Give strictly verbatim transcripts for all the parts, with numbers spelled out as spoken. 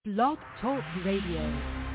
Blog Talk Radio.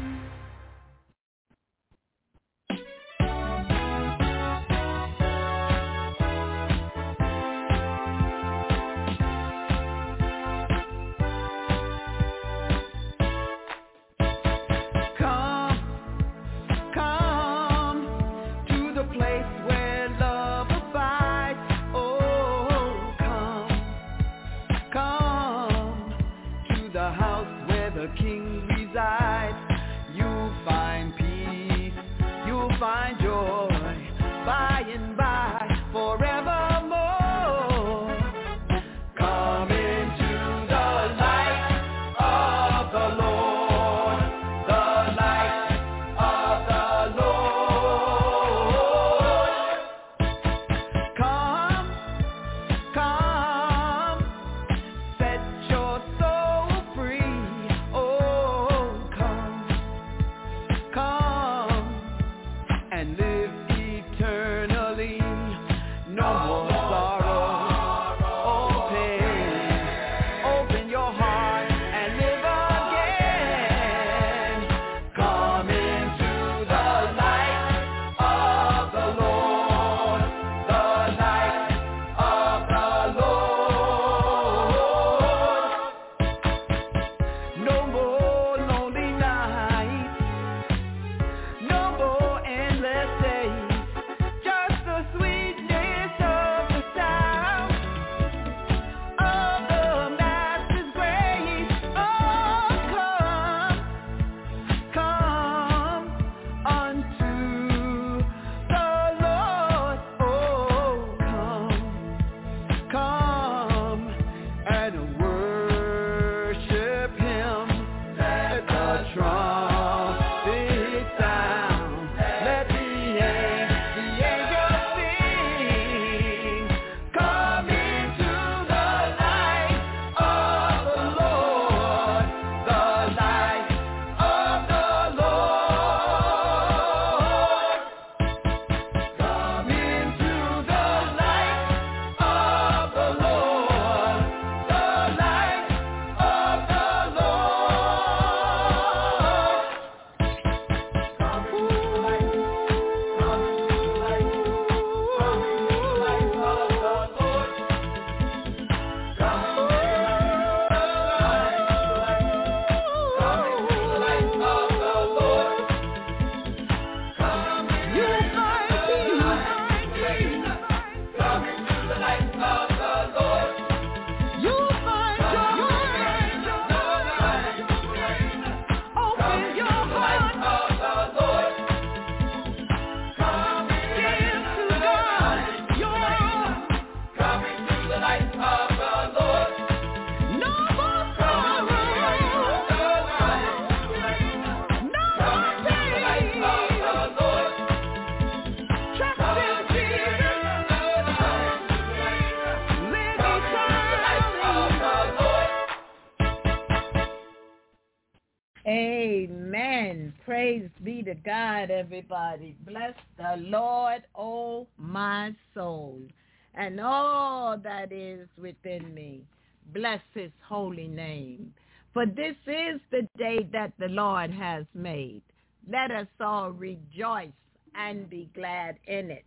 Amen. Praise be to God, everybody. Bless the Lord, oh my soul, and all that is within me. Bless his holy name. For this is the day that the Lord has made. Let us all rejoice and be glad in it.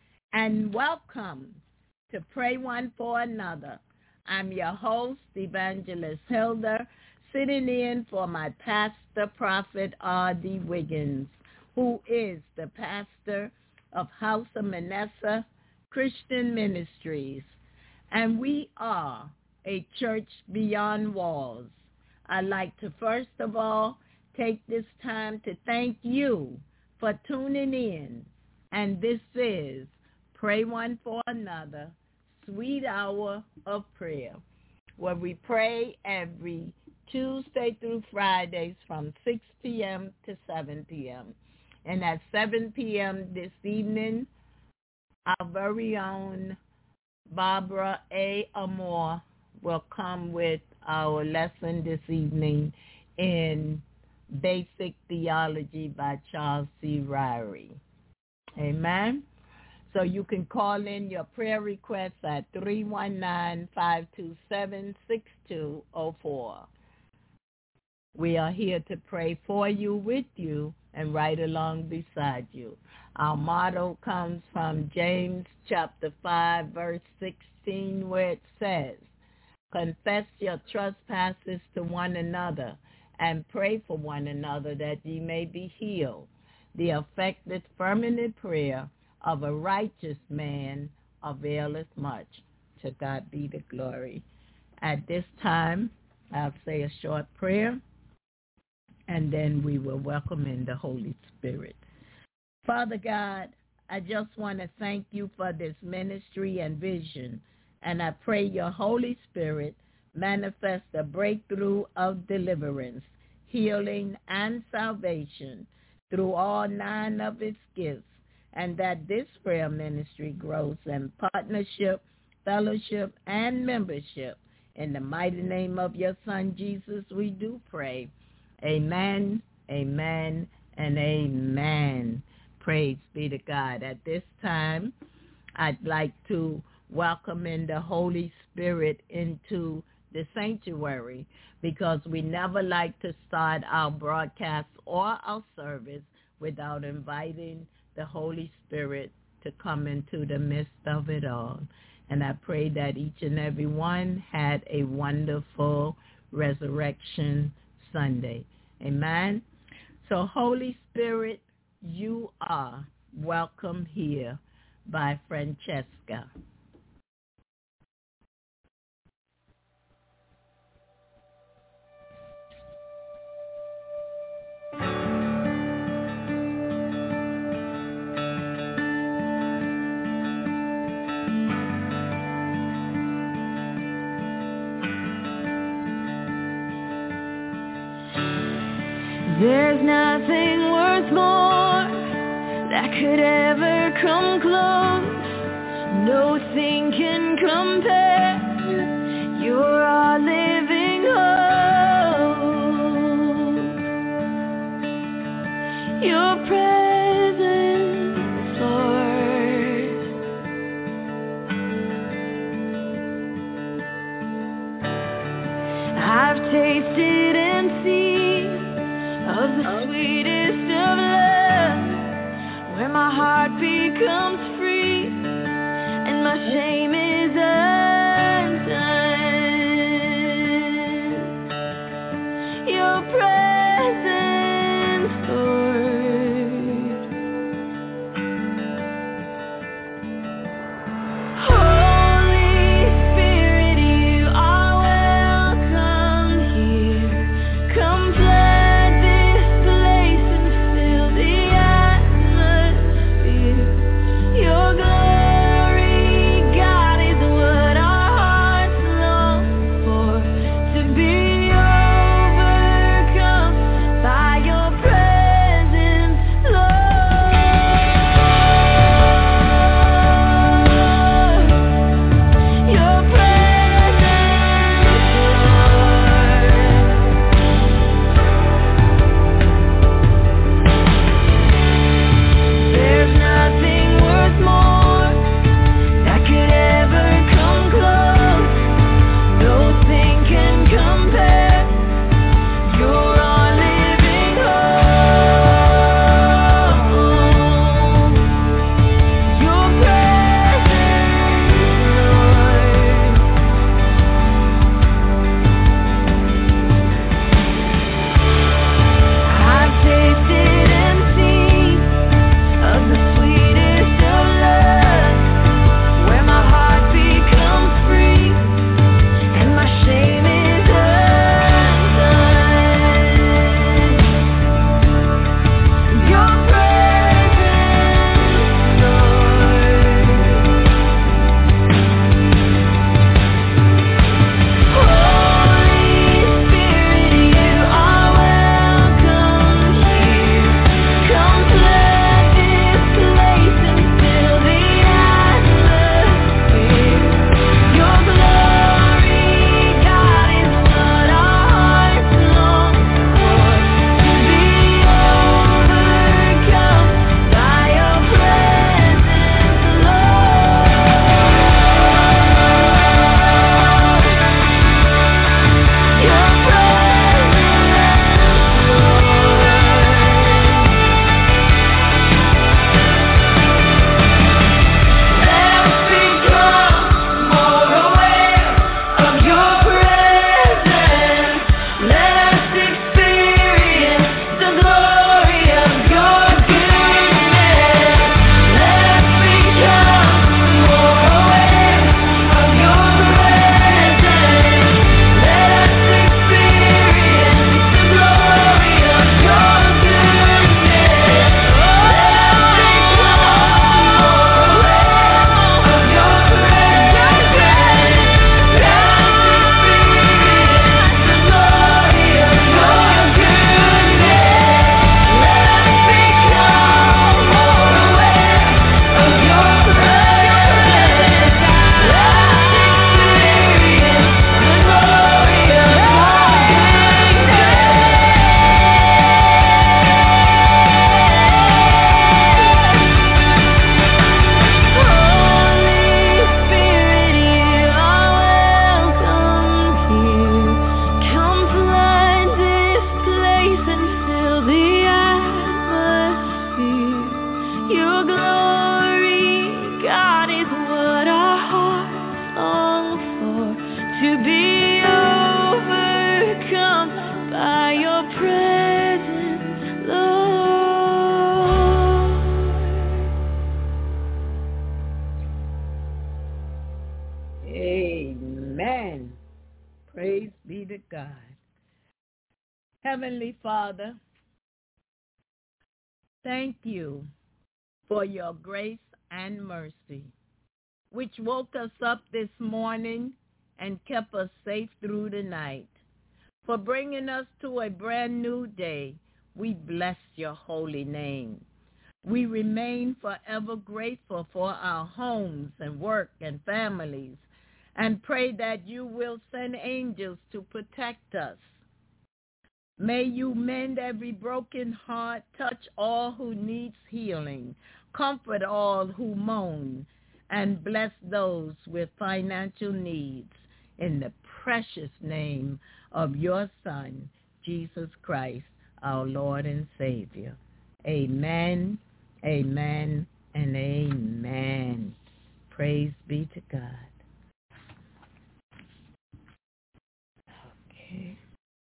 And welcome to Pray One for Another. I'm your host, Evangelist Hilda, sitting in for my pastor, Prophet R D. Wiggins, who is the pastor of House of Manasseh Christian Ministries. And we are a church beyond walls. I'd like to first of all take this time to thank you for tuning in. And this is Pray One for Another, Sweet Hour of Prayer, where we pray every Tuesday through Fridays from six p.m. to seven p.m. And at seven p.m. this evening, our very own Barbara A. Amore will come with our lesson this evening in Basic Theology by Charles C. Ryrie. Amen. So you can call in your prayer requests at three one nine, five two seven, six two zero four. We are here to pray for you, with you, and right along beside you. Our motto comes from James chapter five, verse sixteen, where it says, confess your trespasses to one another and pray for one another that ye may be healed. The effective fervent prayer of a righteous man availeth much. To God be the glory. At this time, I'll say a short prayer, and then we will welcome in the Holy Spirit. Father God, I just want to thank you for this ministry and vision, and I pray your Holy Spirit manifest a breakthrough of deliverance, healing, and salvation through all nine of its gifts, and that this prayer ministry grows in partnership, fellowship, and membership. In the mighty name of your Son, Jesus, we do pray. Amen, amen, and amen. Praise be to God. At this time, I'd like to welcome in the Holy Spirit into the sanctuary, because we never like to start our broadcast or our service without inviting the Holy Spirit to come into the midst of it all. And I pray that each and every one had a wonderful Resurrection Sunday. Amen. So Holy Spirit, you are welcome here by Francesca. There's nothing worth more that could ever come close. Nothing can compare. You're our living hope. Your presence, Lord. I've tasted and seen of the sweetest of love, where my heart becomes free and my shame is undone. Your presence, Lord. Holy Spirit, you are welcome here. Come flood this place and fill the atmosphere. Your glory, God, is what our hearts long for, to be overcome Heavenly Father, thank you for your grace and mercy, which woke us up this morning and kept us safe through the night. For bringing us to a brand new day, we bless your holy name. We remain forever grateful for our homes and work and families, and pray that you will send angels to protect us. May you mend every broken heart, touch all who needs healing, comfort all who moan, and bless those with financial needs. In the precious name of your Son, Jesus Christ, our Lord and Savior. Amen, amen, and amen. Praise be to God. Okay.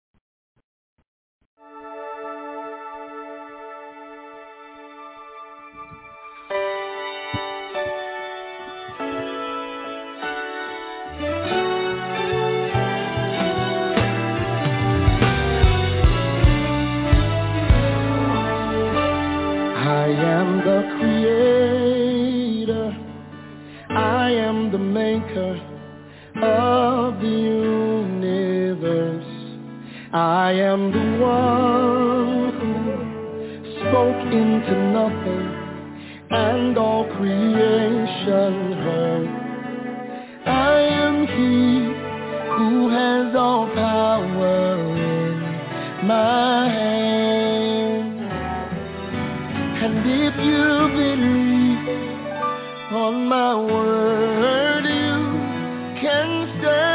I am the creator, I am the maker of the universe. I am the one who spoke into nothing, and all creation heard. I am he who has all power in my hand. And if you believe on my word, you can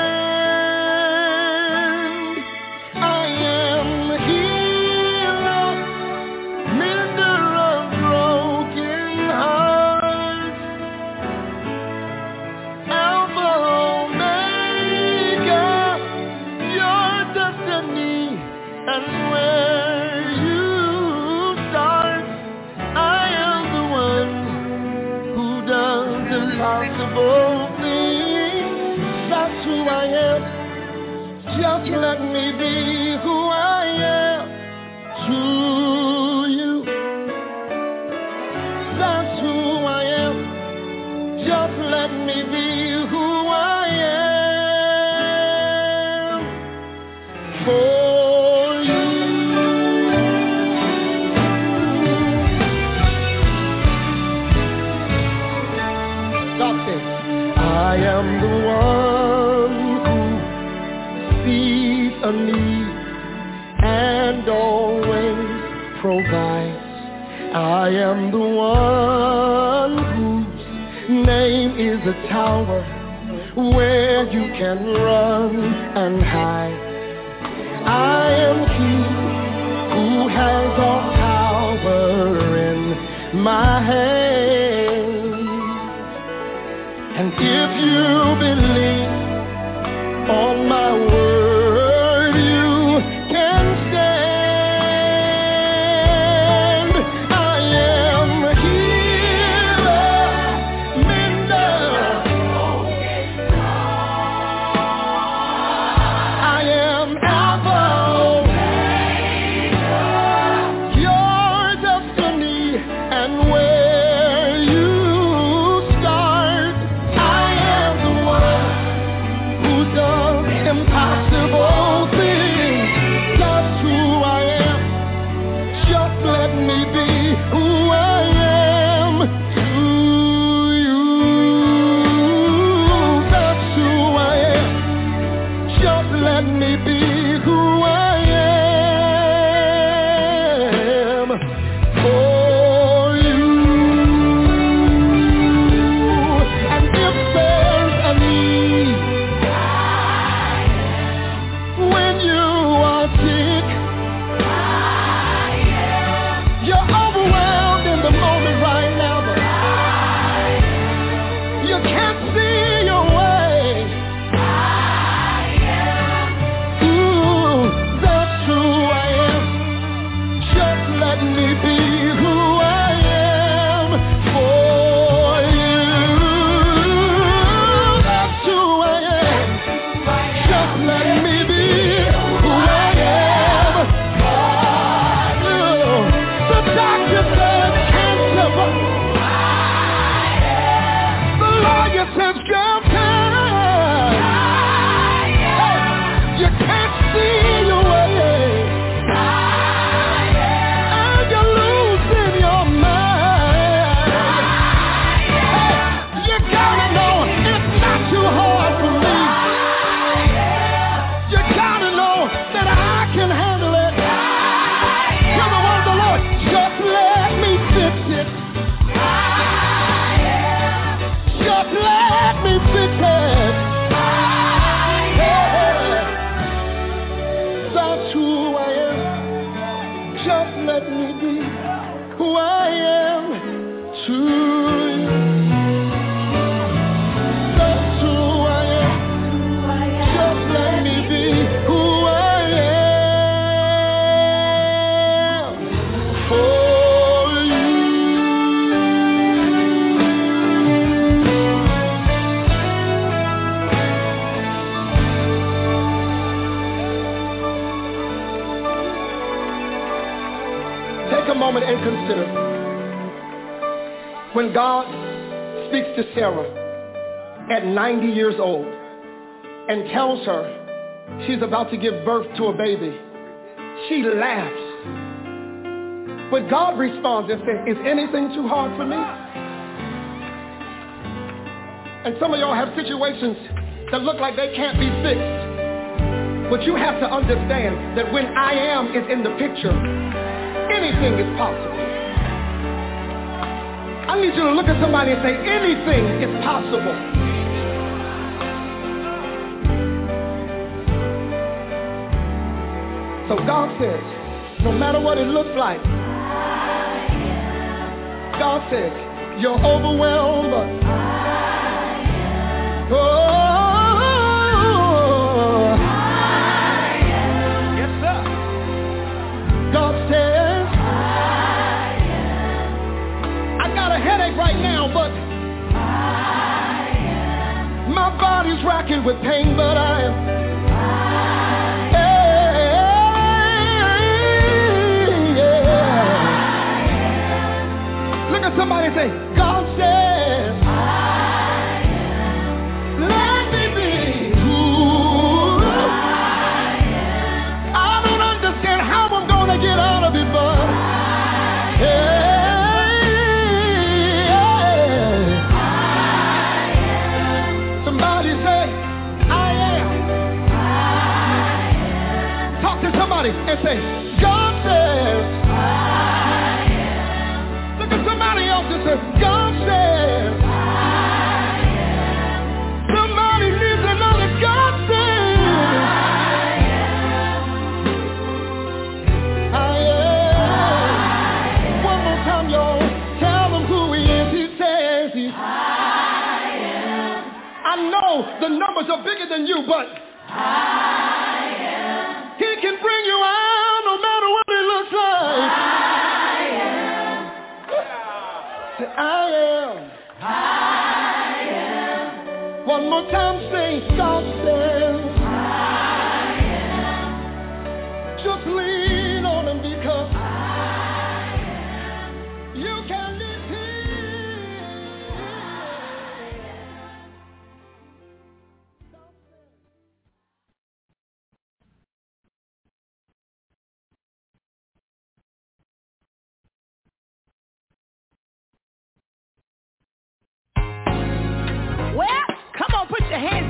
stand. I am the healer, mender of broken hearts, Alpha Omega, your destiny, and where you start. Impossible things, that's who I am. Just let me be who I am to you. That's who I am. Just let me be who I am for you. I am the one who sees a need and always provides. I am the one whose name is a tower where you can run and hide. I am he who has all power in my hand. And if you believe on my word, you can stand. I am a healer, mender. I am Alpha, your destiny, and where you start. I am the one let me be who I am to you. That's who I am. Just let me be who I am for you. Take a moment and consider when God speaks to Sarah at ninety years old and tells her she's about to give birth to a baby. She laughs. But God responds and says, is anything too hard for me? And some of y'all have situations that look like they can't be fixed. But you have to understand that when I am is in the picture, anything is possible. I need you to look at somebody and say, anything is possible. So God says, no matter what it looks like, God says, you're overwhelmed. Oh, yes, sir. God says, I got a headache right now, but my body's racking with pain, but I am. Somebody say, God says, I am. Let me be who I am. I don't understand how I'm going to get out of it, but hey, yeah. I am. Somebody say, I am. I am. Talk to somebody and say, God says, God says, I am. Somebody needs another God says, I am. I am. One more time, y'all. Tell them who he is. He says he's, I am. I know the numbers are bigger than you, but I am. He can bring you out no matter what it looks like. I am. I am. One more time, say, God says, I am. Just lean on him because I am. You can be Well, come on, put your hands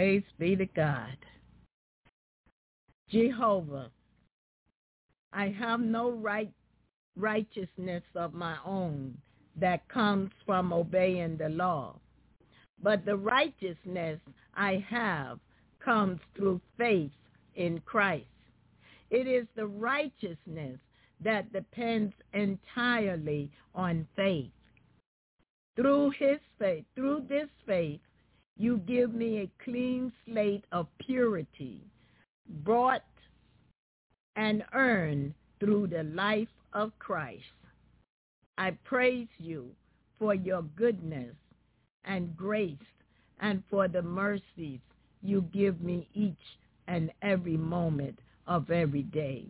Praise be to God. Jehovah, I have no right righteousness of my own that comes from obeying the law, but the righteousness I have comes through faith in Christ. It is the righteousness that depends entirely on faith. Through his faith, through this faith, you give me a clean slate of purity, brought and earned through the life of Christ. I praise you for your goodness and grace and for the mercies you give me each and every moment of every day.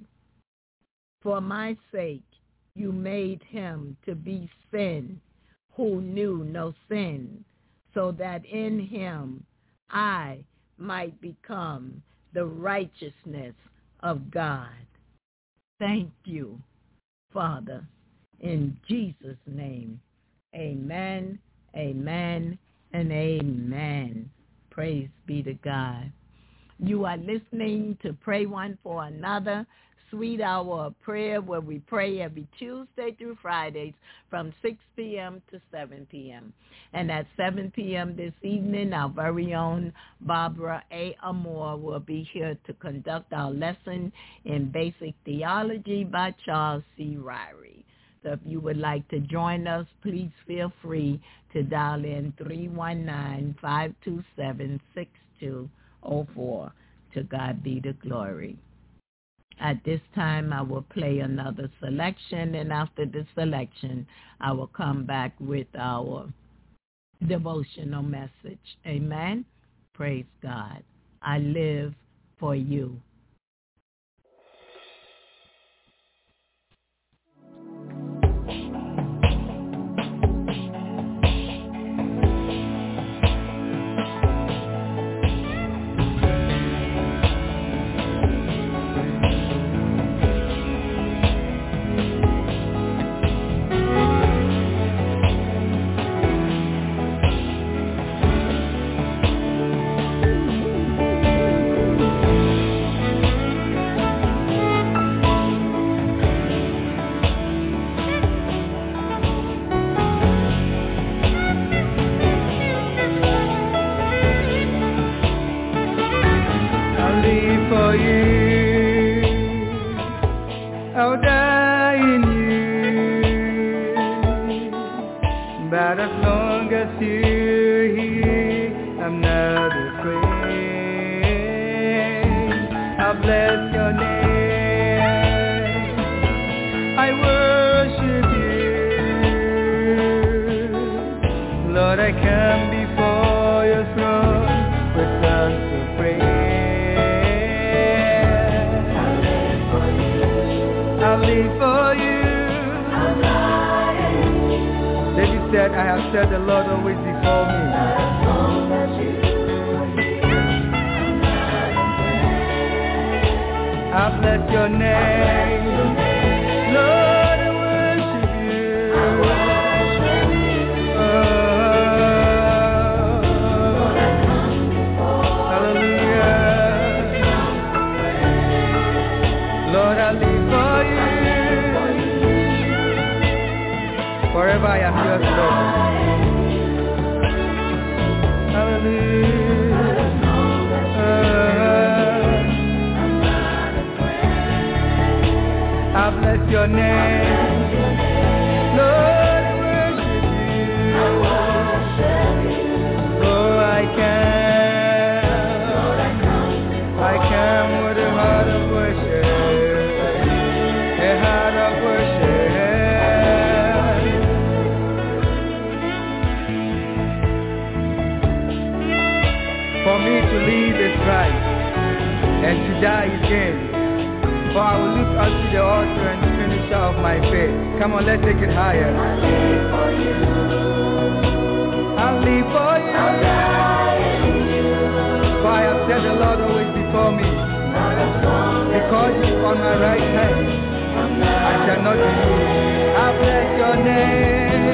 For my sake, you made him to be sin who knew no sin, so that in him I might become the righteousness of God. Thank you, Father, in Jesus' name. Amen, amen, and amen. Praise be to God. You are listening to Pray One for Another, Sweet Hour of Prayer, where we pray every Tuesday through Fridays from six p.m. to seven p.m. And at seven p.m. this evening, our very own Barbara A. Amore will be here to conduct our lesson in Basic Theology by Charles C. Ryrie. So if you would like to join us, please feel free to dial in three one nine, five two seven, six two zero four. To God be the glory. At this time, I will play another selection, and after the selection, I will come back with our devotional message. Amen. Praise God. I live for you.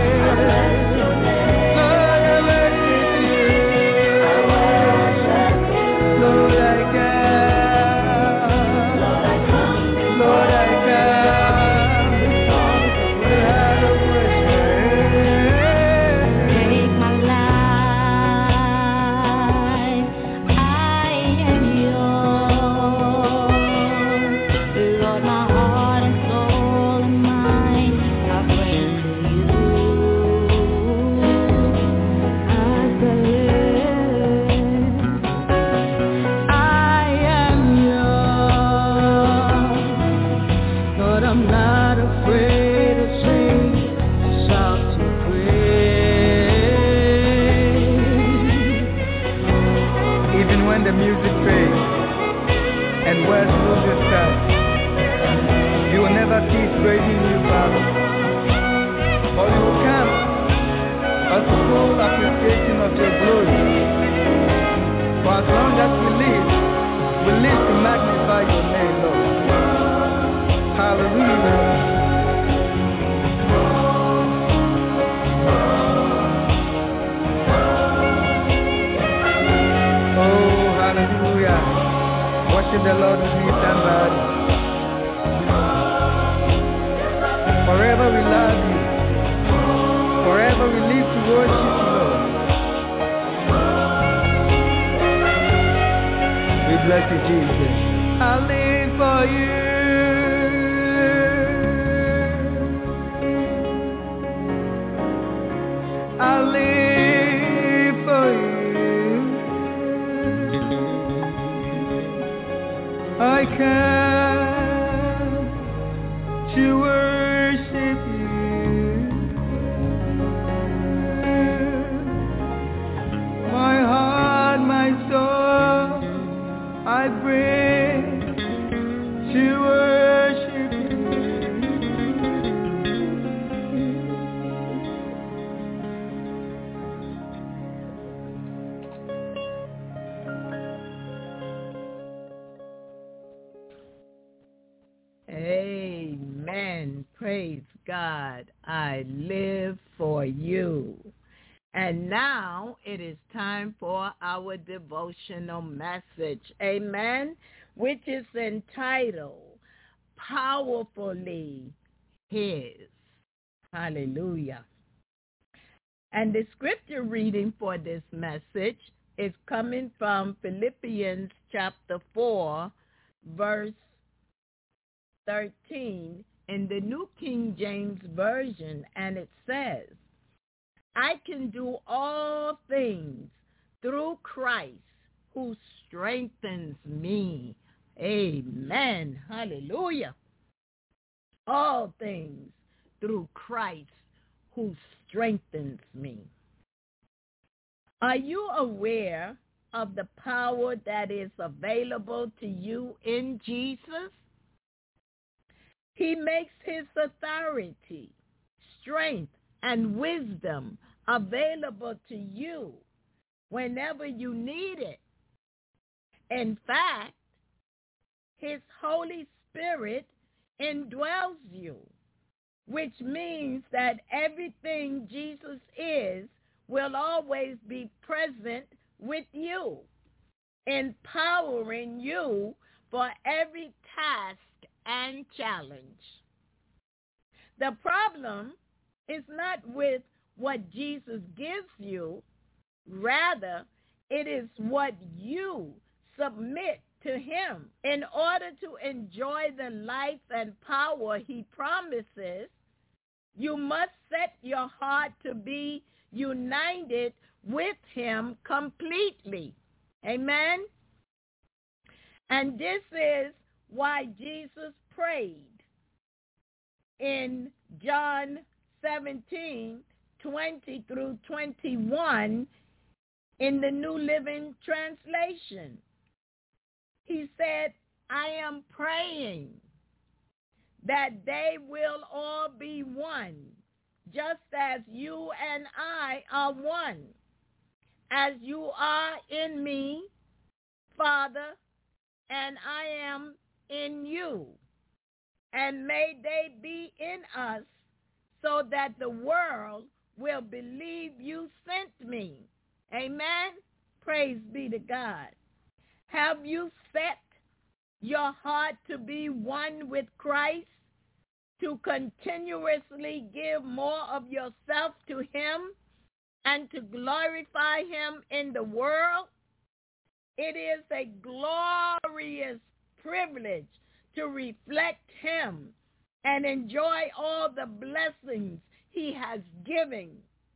Lord, I worship you. the music fades and words lose their touch, you will never cease praising you, Father. For you will come as a full appreciation of your glory. For as long as we live, we live to magnify your name, Lord. Hallelujah. Hallelujah. Worship the Lord with me, somebody. Forever we love you. Forever we live to worship you, Lord. We bless you, Jesus. I live for you. I live for you. I come to worship you. My heart, my soul, I bring to worship you. Amen. Praise God. I live for you. And now it is time for our devotional message. Amen. Which is entitled, Powerfully His. Hallelujah. And the scripture reading for this message is coming from Philippians chapter four, verse thirteen in the New King James Version, and it says, I can do all things through Christ who strengthens me. Amen. Hallelujah. All things through Christ who strengthens me. Are you aware of the power that is available to you in Jesus? He makes his authority, strength, and wisdom available to you whenever you need it. In fact, his Holy Spirit indwells you, which means that everything Jesus is will always be present with you, empowering you for every task and challenge. The problem is not with what Jesus gives you. Rather, it is what you submit to him. In order to enjoy the life and power he promises, you must set your heart to be united with him completely. Amen? And this is why Jesus prayed in John seventeen, twenty through twenty-one in the New Living Translation. He said, I am praying that they will all be one, just as you and I are one, as you are in me, Father, and I am in you. And may they be in us, so that the world will believe you sent me. Amen? Praise be to God. Have you set your heart to be one with Christ, to continuously give more of yourself to him and to glorify him in the world? It is a glorious privilege to reflect him and enjoy all the blessings he has given.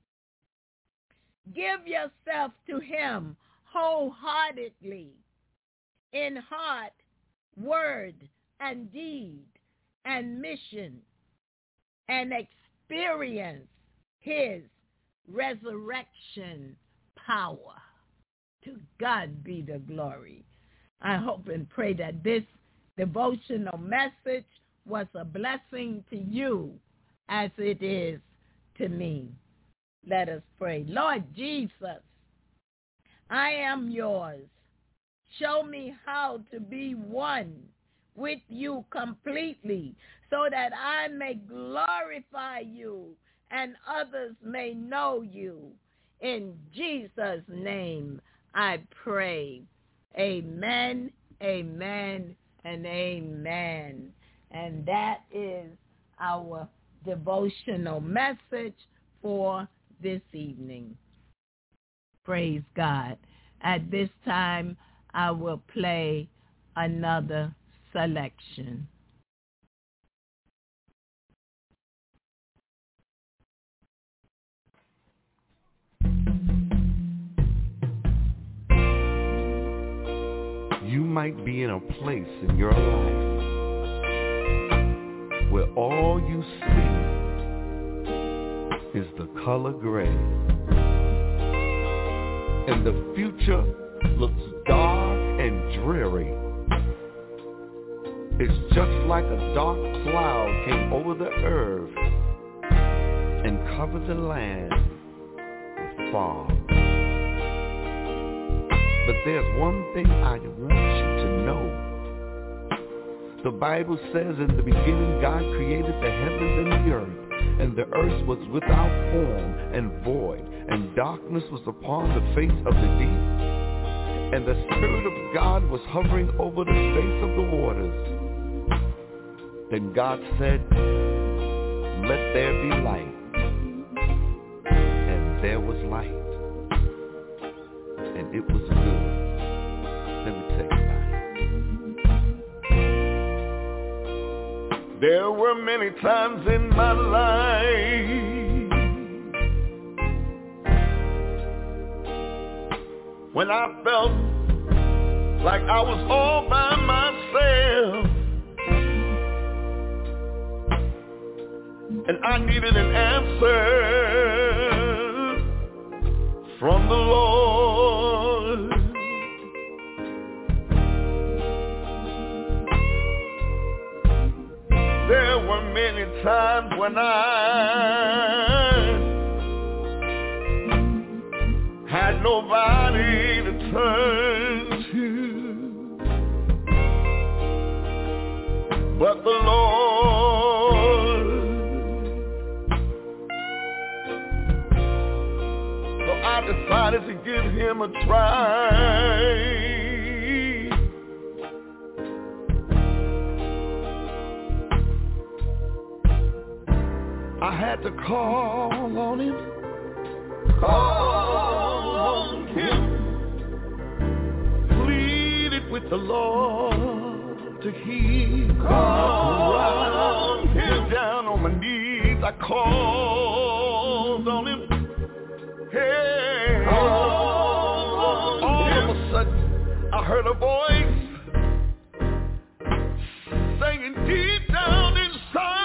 Give yourself to him wholeheartedly in heart, word, and deed, and mission, and experience his resurrection power. To God be the glory. I hope and pray that this devotional message was a blessing to you as it is to me. Let us pray. Lord Jesus, I am yours. Show me how to be one with you completely so that I may glorify you and others may know you. In Jesus' name I pray. Amen, amen, and amen. And that is our devotional message for this evening. Praise God. At this time, I will play another selection. You might be in a place in your life where all you see is the color gray, and the future looks dark and dreary. It's just like a dark cloud came over the earth and covered the land with fog. But there's one thing I want you to know. The Bible says in the beginning God created the heavens and the earth, and the earth was without form and void, and darkness was upon the face of the deep, and the Spirit of God was hovering over the face of the waters. Then God said, let there be light, and there was light. And it was good. Let me tell you about it. There were many times in my life when I felt like I was all by myself, and I needed an answer from the Lord. There were many times when I had nobody to turn to, but the Lord. So I decided to give him a try. I had to call on him, call on him, pleaded with the Lord to hear, call on him, down on my knees I called on him, hey, all of a sudden I heard a voice saying deep down inside,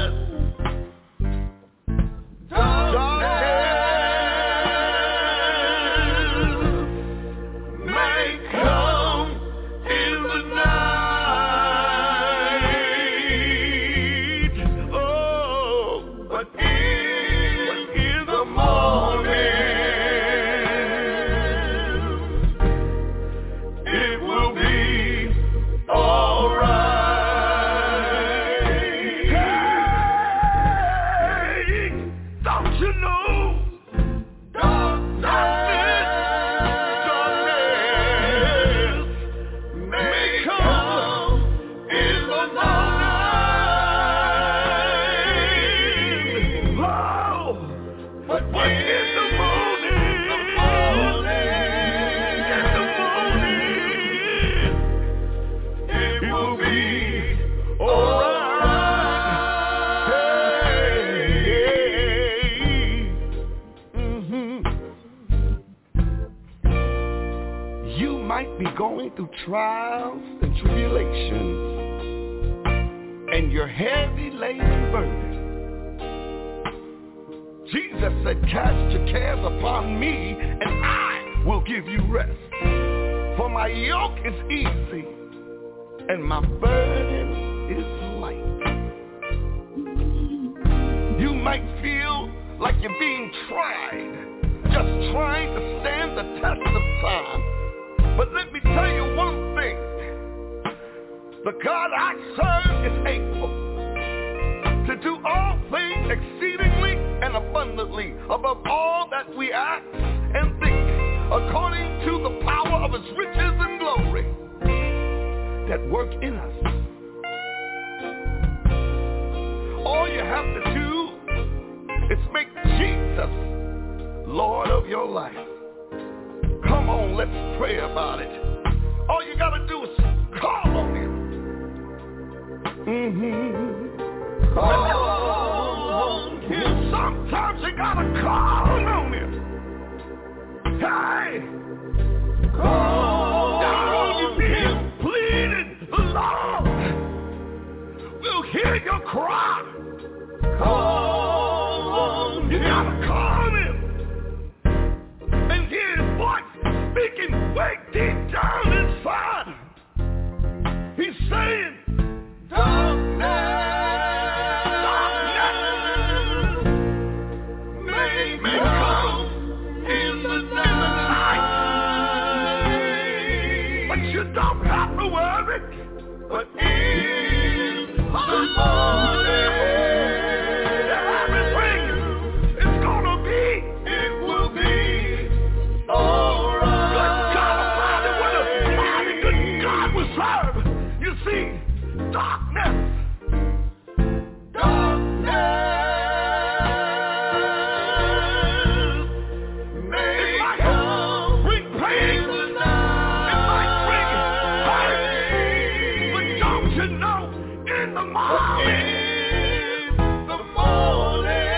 going through trials and tribulations, and you're heavy laden burden. Jesus said, cast your cares upon me, and I will give you rest. For my yoke is easy and my burden is light. You might feel like you're being tried, just trying to stand the test of time. But let me tell you one thing. The God I serve is able to do all things exceedingly and abundantly above all that we ask and think, according to the power of his riches and glory that work in us. All you have to do is make Jesus Lord of your life. Come on, let's pray about it. All you gotta do is call on him. Mm-hmm. Call on him. Sometimes you gotta call on him. Hey! Call on him. Pleading, Lord. We'll hear your cry. Call on him. You gotta call him. And hear his voice speaking way deep down inside. He's saying, darkness, darkness may, may come in the night, but you don't have to worry, but in the morning, everything is gonna be, it will be alright. Good God Almighty, what a mighty good God we serve. You see, darkness, darkness may come, bring pain, it might bring hurt, but don't you know, in the morning, in the morning,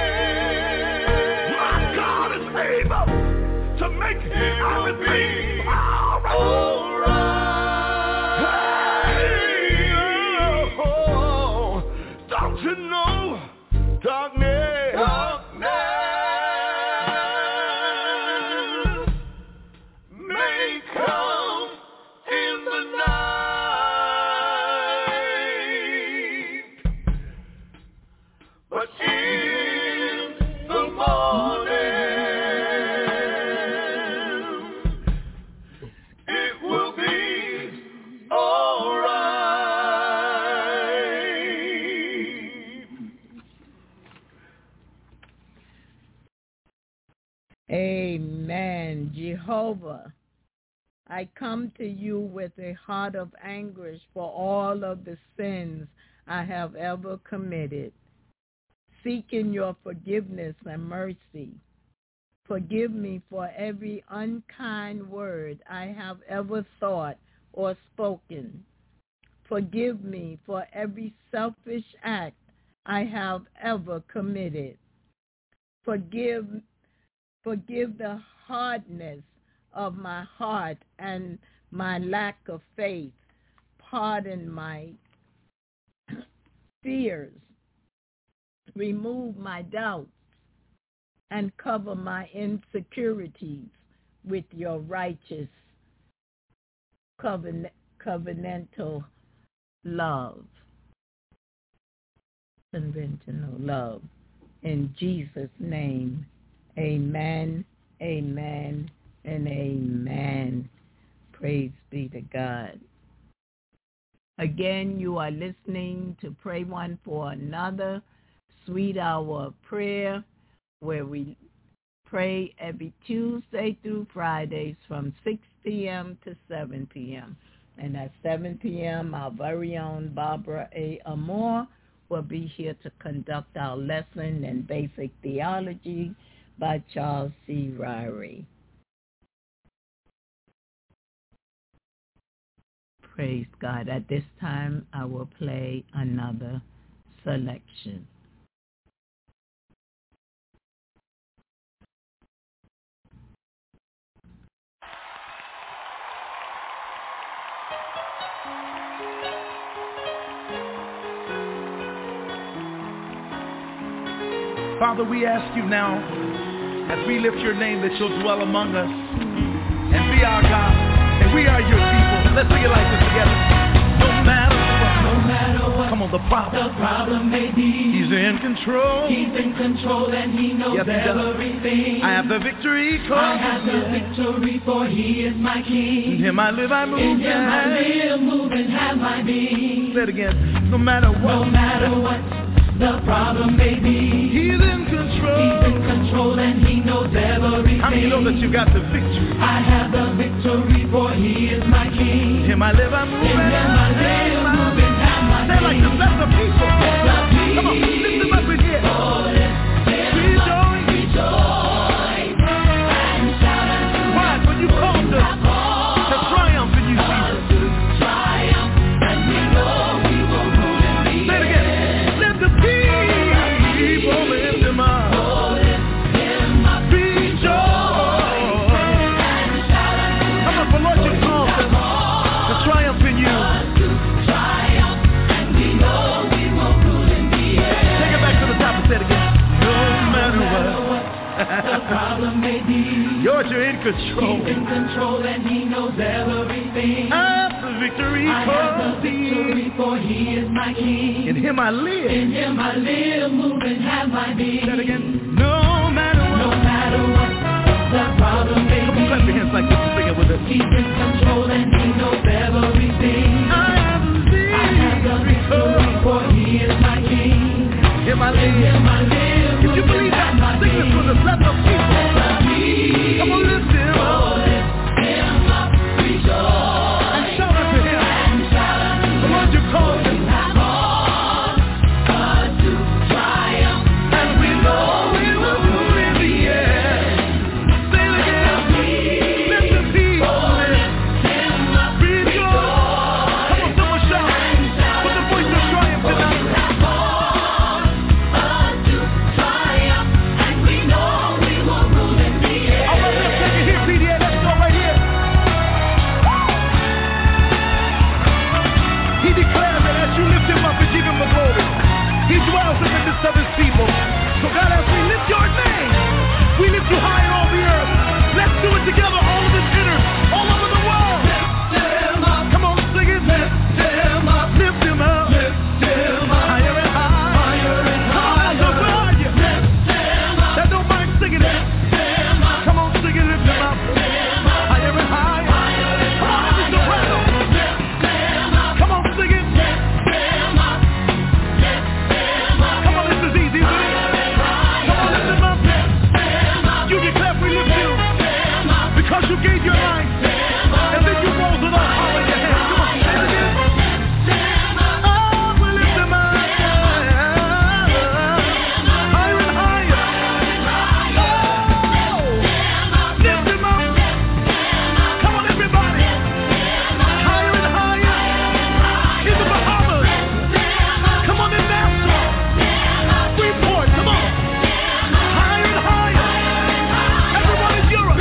my God is able to make everything alright. Don't you know, darkness, darkness may come in the night, but in the morning, it will be alright. Amen. Jehovah, I come to you with a heart of anguish for all of the sins I have ever committed, seeking your forgiveness and mercy. Forgive me for every unkind word I have ever thought or spoken. Forgive me for every selfish act I have ever committed. Forgive Forgive the hardness of my heart and my lack of faith. Pardon my fears. Remove my doubts and cover my insecurities with your righteous covenant, covenantal love. Conventional love. In Jesus' name. Amen, amen, and amen. Praise be to God. Again, you are listening to Pray One for Another, Sweet Hour of Prayer, where we pray every Tuesday through Fridays from six p.m. to seven p.m. And at seven p.m., our very own Barbara A. Amore will be here to conduct our lesson in basic theology by Charles C. Ryrie. Praise God. At this time, I will play another selection. Father, we ask you now, as we lift your name, that you'll dwell among us. and be our God, and we are your people. Let's sing it like this together. No matter what, no matter what, come on, the problem, the problem may be, He's in control. He's in control, and He knows yes, everything. I have the victory, cause I have the victory, for He is my King. In Him I live, I move, in Him I live, move, and have my being. Say it again. No matter what, no matter what the problem may be, He's in control. He's in control, and He knows everything. How many know that you got the victory? I have the victory, for He is my King. In Him I live, I move, in Him I live, move, and have my being. Say like the best of people. Come on, lift them up in here. Oh, rejoice, rejoice, and shout unto Him. Why? When you call to, to triumph in you, Jesus. To triumph, and we know we will rule and be. Say it again. Let the people lift Him up. Oh, lift Him up. Rejoice, and shout unto Him. Come on, for Lord, you called to, to triumph in you. The problem may be, Lord, you're in control. He's in control, and He knows everything. I have the victory, I have the victory, for He is my King. In Him I live. In Him I live, move, and have my being. Say that again. No matter what, no matter what the problem may be. Come on, clap your hands like this and sing it with us. He's in control, and He knows everything. I have the victory, I have the victory, for He is my King. In Him I live. In Him I live. If you believe that, sing this for the blood of people. Come on, lift Him up. Lift Him up, rejoice. And shout unto Him. And shout unto Him. The Lord you called Him. God to triumph. And we know we will rule in the end. Say it again. Lift the people. Lift Him up, rejoice. Come on, someone shout. Put the voice of triumph tonight. He dwells in the midst of His people. So God, as we lift your name, we lift you high in all the earth. Let's do it together, all of the sinners, all over the world. Lift Him up. Come on, sing it. Lift Him up. Lift Him up. Lift Him up. Higher and higher. Higher and higher. Come on, where are you? Lift Him up. That don't mind singing it. Lift Him up. Come on, sing it. Lift Him up. Lift Him up. Higher and higher. Higher and higher. Come on, lift the soprano. Lift Him up. Come on, sing it. You gave your life, and then you rose with all power in your hands. Come on, say it again. Oh, we lift Him up. Higher and higher. Oh, lift Him up. Come on, everybody. Higher and higher. In the Bahamas. Come on, in Nassau. Freeport, come on. Higher and higher. Everyone in Europe.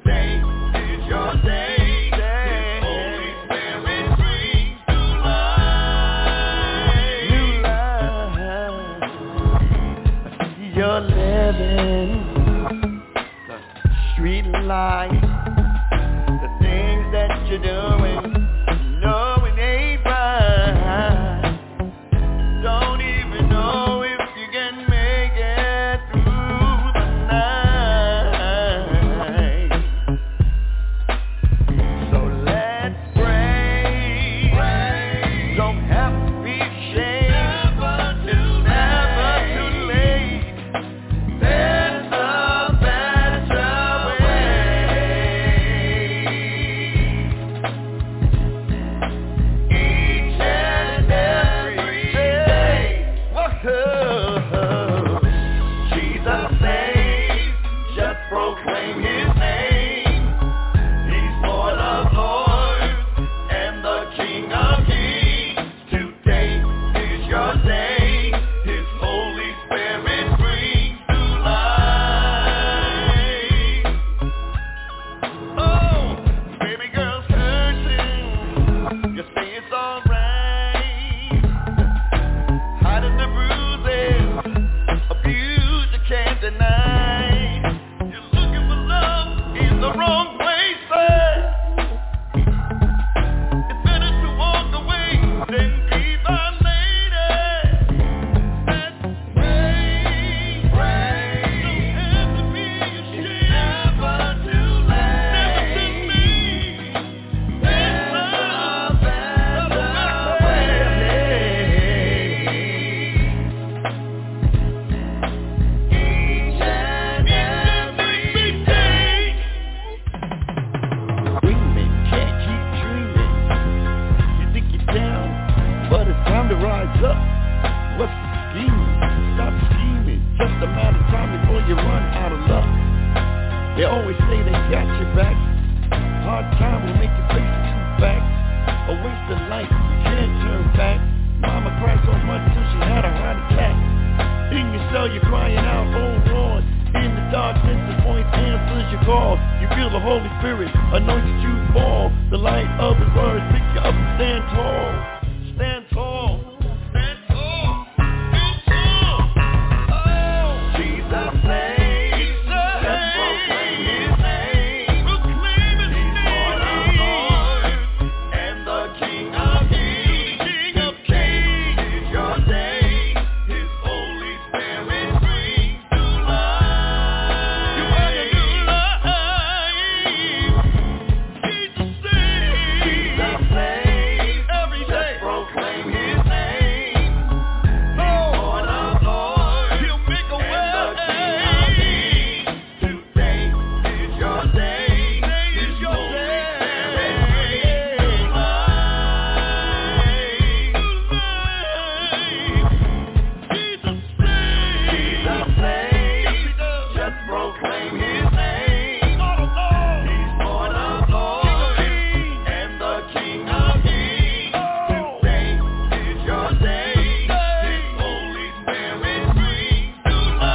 Love. you're living the street life, the things that you're doing, no, it ain't right. Don't even know if you can make it through the night. So let's pray. pray. Don't have to be ashamed. Never too never too late. There's a better way. Each and every day. Whoa. Jesus saves, just proclaim his name. He's Lord of lords and the King of kings. Today is your day. His Holy Spirit brings to life. Oh, baby girl's hurting. You say it's alright. Hiding the bruises, abuse you can't deny. You're looking for love in the wrong places. It's better to walk away than be violated. Let's pray, pray. Don't have to be ashamed. Never too late. Never too late. There's a better way. Each and every day. Dreaming, can't keep dreaming. You think you're down, but it's time to rise up. What's the scheme? Stop scheming. Just a matter of time before you run out of luck. They always say they got your back. Hard time will make you face the truth back. A waste of life, you can't turn back. Mama cried so much till she had a heart attack. In your cell you're crying out, oh Lord. In the darkness the voice answers your call. You feel the Holy Spirit anointed you to fall. The light of his words pick you up and stand tall. Stand tall. Stand tall. Stand tall. Oh, Jesus saves. Just proclaim his name. Proclaim his name. Lord of lords and the King of kings. King of kings. Is your day. His Holy Spirit brings to life. You are the new life. Jesus saves. Jesus saves. Every day. Just proclaim his name. He's Lord of lords. He'll make a way. And the King of kings. Today is your day. His Holy Spirit brings to life. Jesus saves. Jesus saves. Just proclaim his name. He's Lord of lords and the King of kings. Today is your day. His Holy Spirit brings to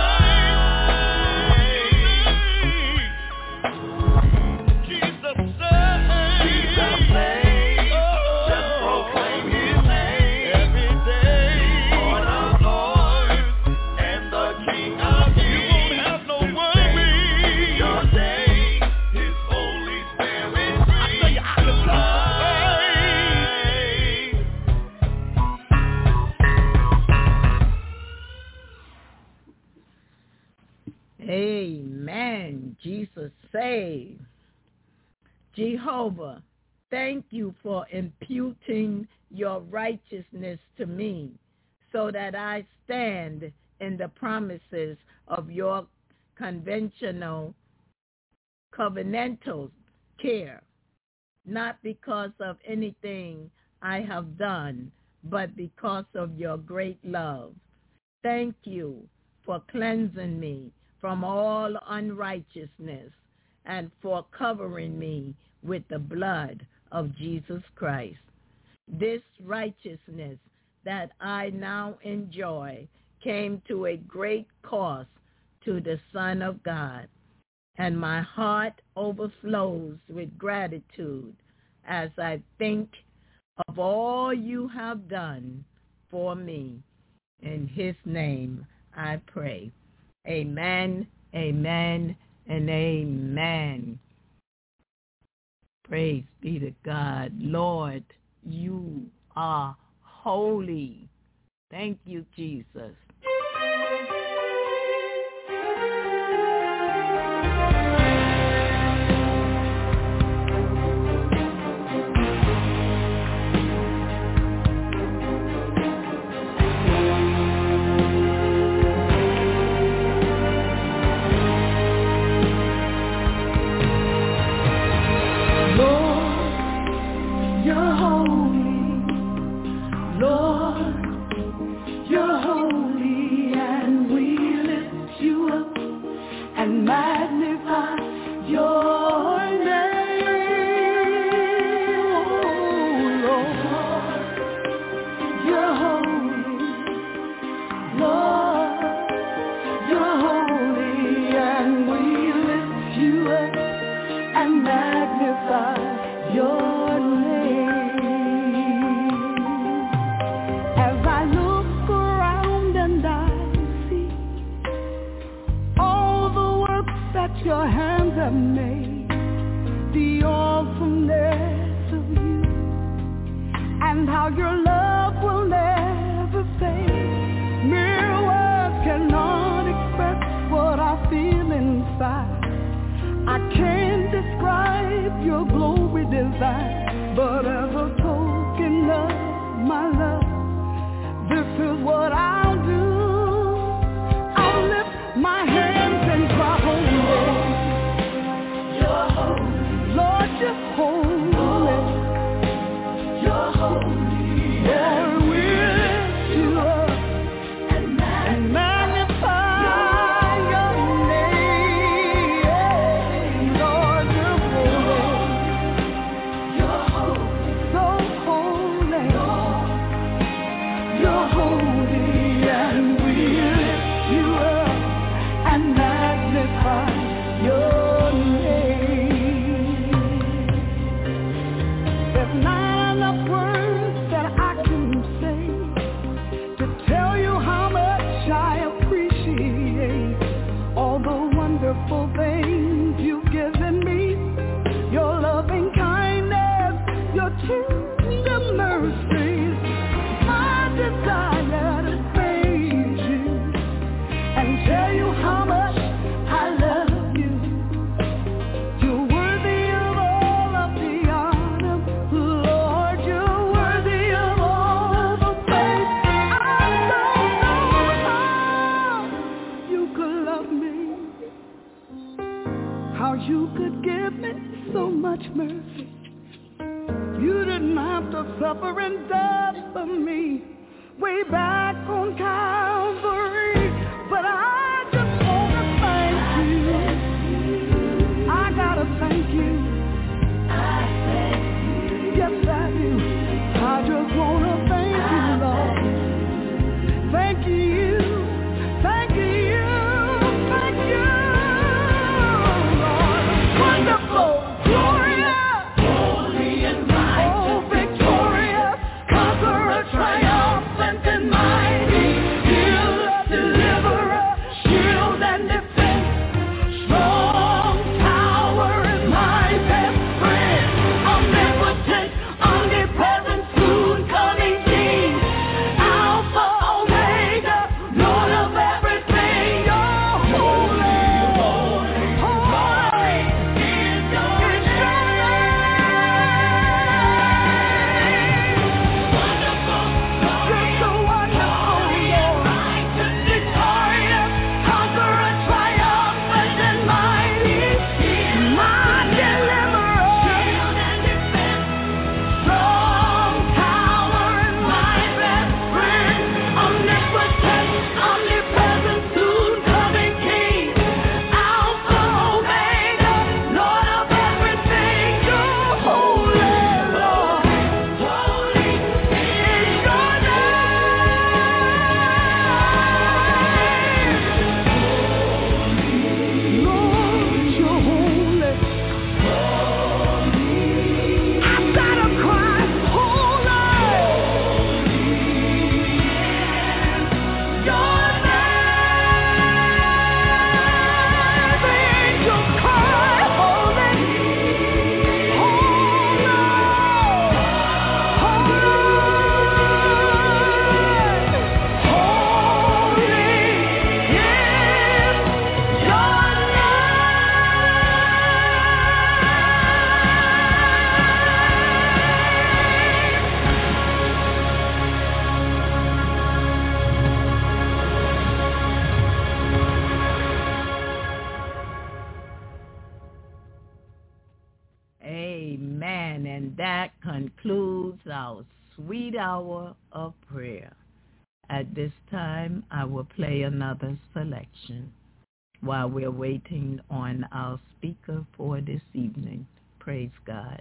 life. Jesus saves. Jesus saves. Just proclaim his name. Every day. He's Lord of lords and the King of kings. You won't have no worries. Your day. His Holy Spirit brings to life. Amen. Jesus saved. Jehovah, thank you for imputing your righteousness to me so that I stand in the promises of your conventional, covenantal care, not because of anything I have done, but because of your great love. Thank you for cleansing me from all unrighteousness and for covering me with the blood of Jesus Christ. This righteousness that I now enjoy came to a great cost to the Son of God, and my heart overflows with gratitude as I think of all you have done for me. In his name I pray. Amen, amen, and amen. Praise be to God. Lord, you are holy. Thank you, Jesus. Your hands have made, the awesomeness of you, and how your love will never fade. Mere words cannot express what I feel inside. I can't describe your glory divine, but as a token of my love, this is what I'll do. I'll lift my hands and cry holy. Lord, you're holy. You're holy. Lord, we lift you up and magnify your name. Lord, you're holy. You're holy. So holy. You're holy, and we lift you up and magnify your not enough words that I can say to tell you how much I appreciate all the wonderful things you've given me, your loving kindness, your tender mercies. My desire to praise you and tell you how much I love you. You're worthy of all of the honor. Lord, you're worthy of all the praise. I don't know how you could love me, how you could give me so much mercy. You didn't have to suffer and die for me way back on Calvary, but I just want to thank you. I gotta thank you. I thank you. Yes, I do. I just want to thank you, Lord. Thank you. Thank you. Thank you, Lord. Wonderful, glorious, holy and mighty, oh, victorious, conqueror, triumphant and mighty. You concludes our sweet hour of prayer. At this time, I will play another selection while we're waiting on our speaker for this evening. Praise God.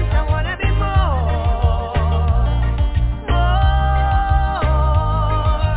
More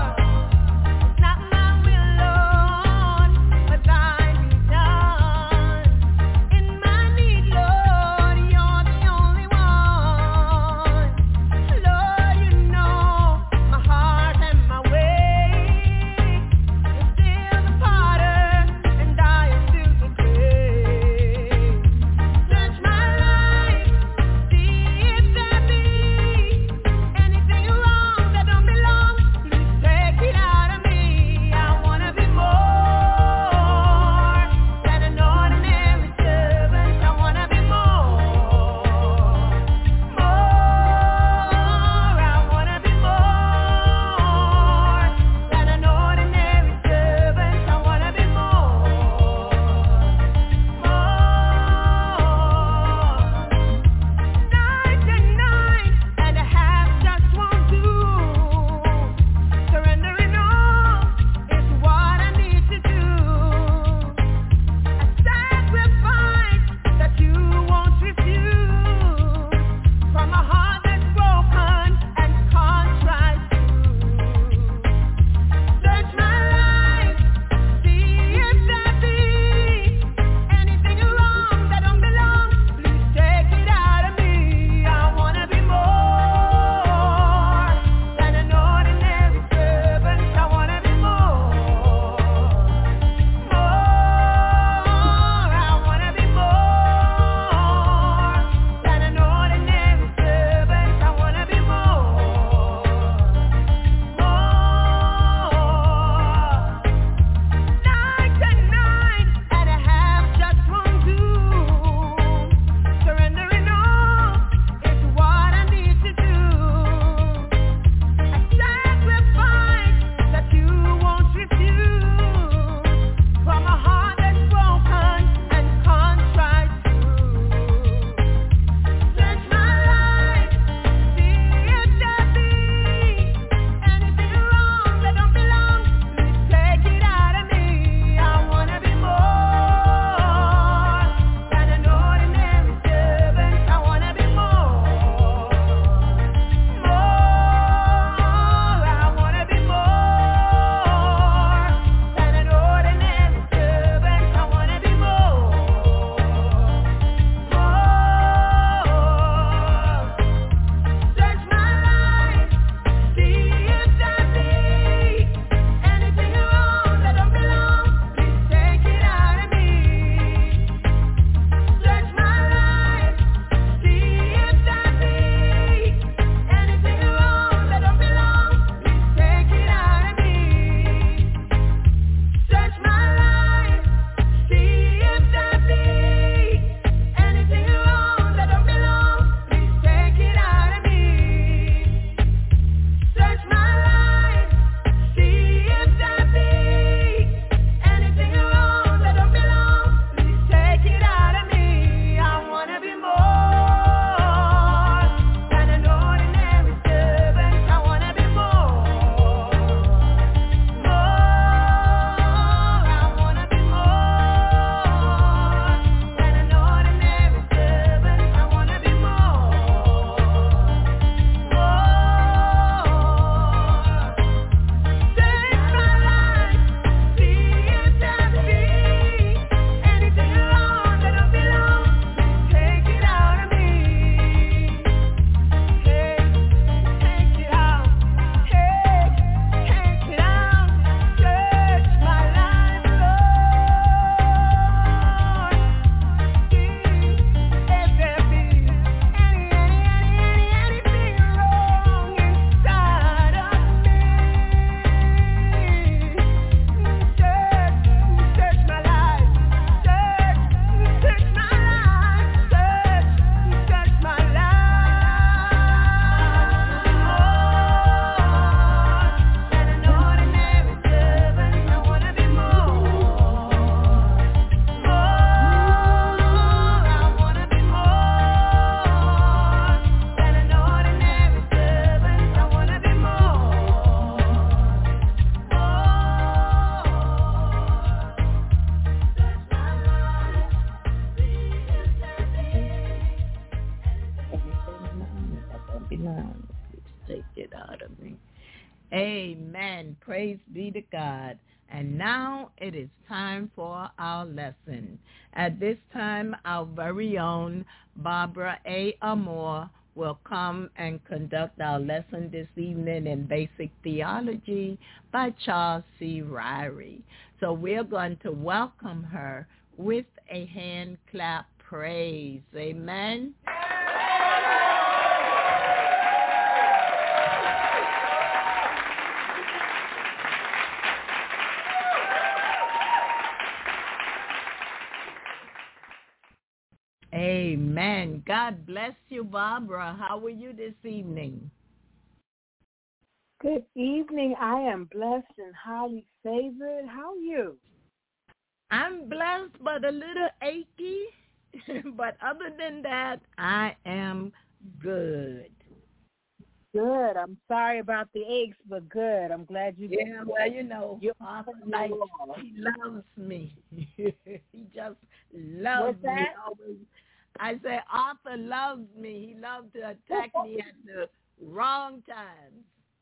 Amen. Praise be to God. And now it is time for our lesson. At this time, our very own Barbara A. Amore will come and conduct our lesson this evening in Basic Theology by Charles C. Ryrie. So we're going to welcome her with a hand clap praise. Amen. Amen. God bless you, Barbara. How are you this evening? Good evening. I am blessed and highly favored. How are you? I'm blessed but a little achy. But other than that, I am good. Good. I'm sorry about the aches, but good. I'm glad you. Yeah, well, you know, Arthur Knight, he loves me. He just loves What's that? me. Always. I say Arthur loves me. He loves to attack me at the wrong times.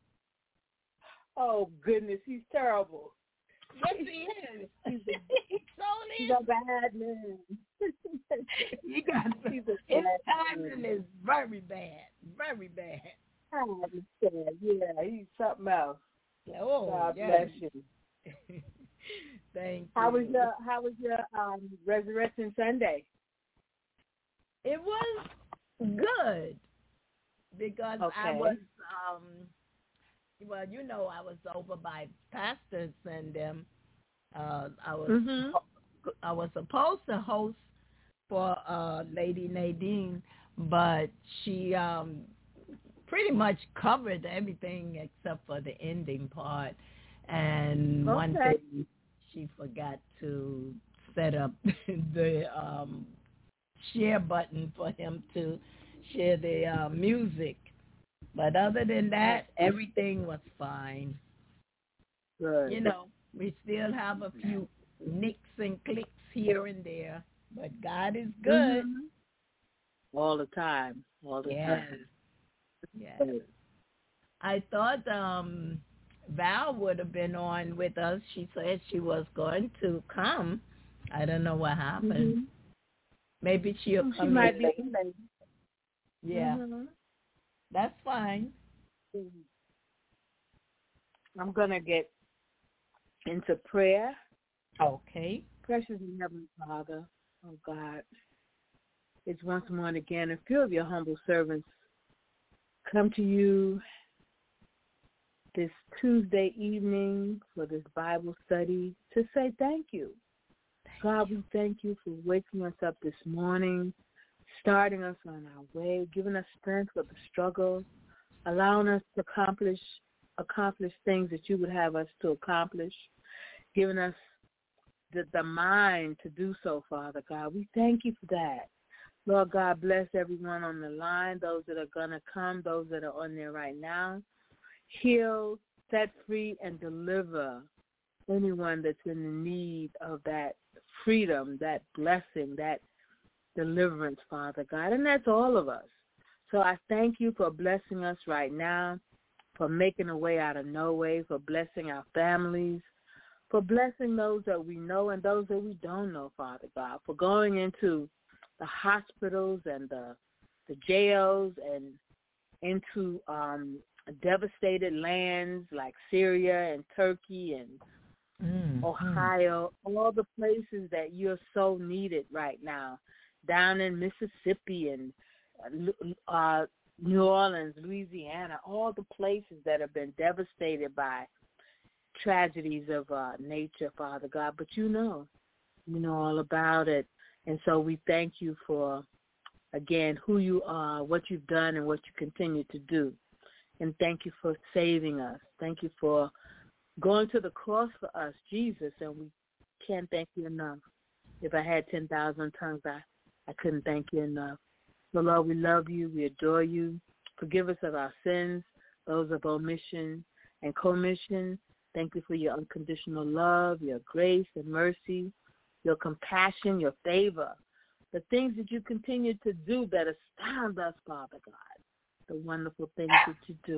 Oh, goodness. He's terrible. Yes, he is. He's a, totally he's a bad man. He got he's a his bad timing man. is very bad. Very bad. I understand. Yeah, he's something else. Oh, God yes. bless you. Thank How you. was your How was your um, Resurrection Sunday? It was good because Okay. I was, um, well, you know, I was over by pastors and um, uh, I was Mm-hmm. I was supposed to host for uh, Lady Nadine, but she um, pretty much covered everything except for the ending part. And Okay. one day she forgot to set up the um, share button for him to share the uh, music. But other than that, everything was fine. Good. You know, we still have a few nicks and clicks here and there, but God is good. Mm-hmm. All the time. All the Yes. time. Yes. I thought um, Val would have been on with us. She said she was going to come. I don't know what happened. Mm-hmm. Maybe she'll She come might in be late. late. Yeah, Mm-hmm. that's fine. I'm going to get into prayer. Okay. Precious and Heavenly Father, oh God, it's once more and again a few of your humble servants come to you this Tuesday evening for this Bible study to say thank you. God, we thank you for waking us up this morning, starting us on our way, giving us strength for the struggle, allowing us to accomplish accomplish things that you would have us to accomplish, giving us the, the mind to do so, Father God. We thank you for that. Lord God, bless everyone on the line, those that are going to come, those that are on there right now. Heal, set free, and deliver anyone that's in the need of that freedom, that blessing, that deliverance, Father God. And that's all of us. So I thank you for blessing us right now, for making a way out of no way, for blessing our families, for blessing those that we know and those that we don't know, Father God, for going into the hospitals and the the jails and into um, devastated lands like Syria and Turkey and Mm-hmm. Ohio, all the places that you're so needed right now, down in Mississippi and uh, New Orleans, Louisiana, all the places that have been devastated by tragedies of uh, nature, Father God. But you know, you know all about it. And so we thank you for, again, who you are, what you've done, and what you continue to do. And thank you for saving us. Thank you for going to the cross for us, Jesus, and we can't thank you enough. If I had ten thousand tongues, I, I couldn't thank you enough. So, Lord, we love you. We adore you. Forgive us of our sins, those of omission and commission. Thank you for your unconditional love, your grace and mercy, your compassion, your favor, the things that you continue to do that astound us, Father God, the wonderful things that you do.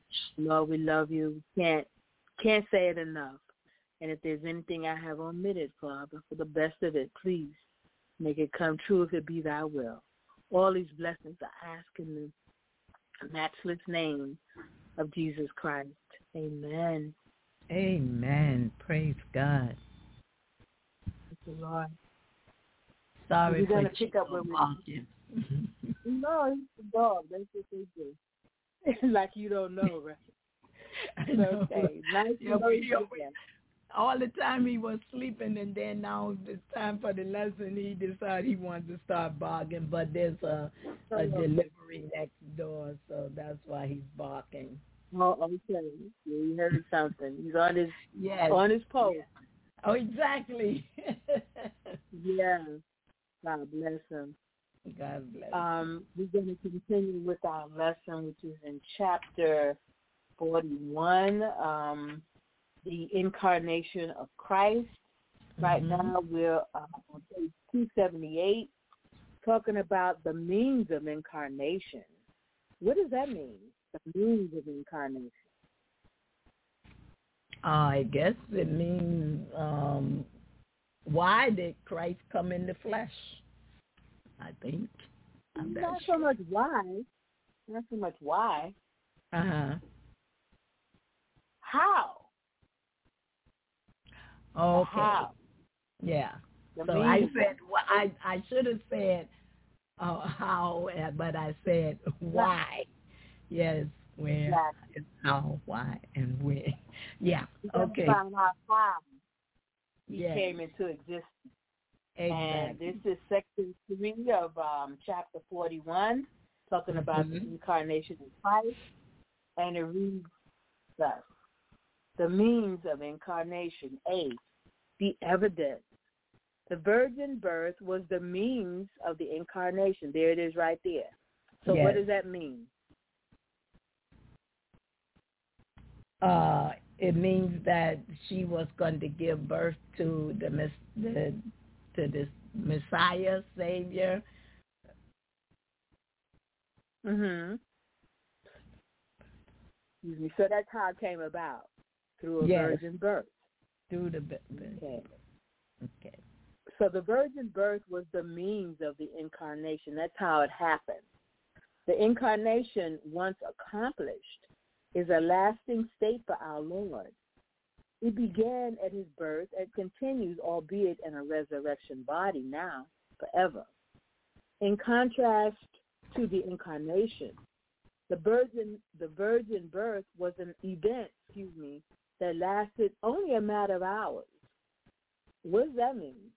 Lord, we love you. We can't, can't say it enough. And if there's anything I have omitted, Father, for the best of it, please make it come true if it be thy will. All these blessings I ask in the matchless name of Jesus Christ. Amen. Amen. Praise God. Thank you, Lord. Sorry We're for going to pick up where we walking. No, it's the dog. That's what they do. Like you don't know, right? It's okay. Nice yeah, to know we, you we, again. all the time he was sleeping, and then now it's time for the lesson. He decided he wanted to start barking, but there's a, a delivery next door, so that's why he's barking. Oh, okay. Yeah, you heard something. He's on his yes. on his post. Yeah. Oh, exactly. Yeah. God bless him. God bless. Um, we're going to continue with our lesson, which is in chapter forty-one, um, the incarnation of Christ. Right mm-hmm. now we're uh, on page two seventy-eight, talking about the means of incarnation. What does that mean, the means of incarnation? Uh, I guess it means um, why did Christ come in the flesh? I think. I'm not not so sure. much why. Not so much why. Uh-huh. How? Okay. How? Yeah. The so means. I said, well, I, I should have said uh, how, but I said why. Yes, where, exactly. how, why, and when. Yeah, okay. Find out how he yes. came into existence. Exactly. And this is section three of um, chapter forty-one, talking mm-hmm. about the incarnation of Christ. And it reads thus: the means of incarnation. A, the evidence. The virgin birth was the means of the incarnation. There it is right there. So yes. What does that mean? Uh, it means that she was going to give birth to the the to this Messiah, Savior. Mm-hmm. So that's how it came about, through a yes. virgin birth. Through the birth. Okay. Okay. So the virgin birth was the means of the incarnation. That's how it happened. The incarnation, once accomplished, is a lasting state for our Lord. It began at his birth and continues, albeit in a resurrection body now, forever. In contrast to the incarnation, the virgin, the virgin birth was an event, excuse me, that lasted only a matter of hours. What does that mean?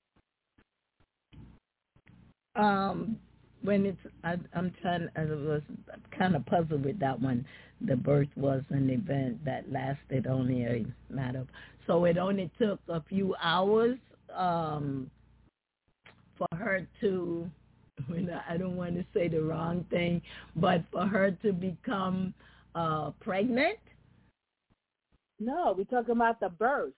Um, when it's, I, I'm trying, I was kind of puzzled with that one. The birth was an event that lasted only a matter of, so it only took a few hours um, for her to, I don't want to say the wrong thing, but for her to become uh, pregnant? No, we're talking about the birth.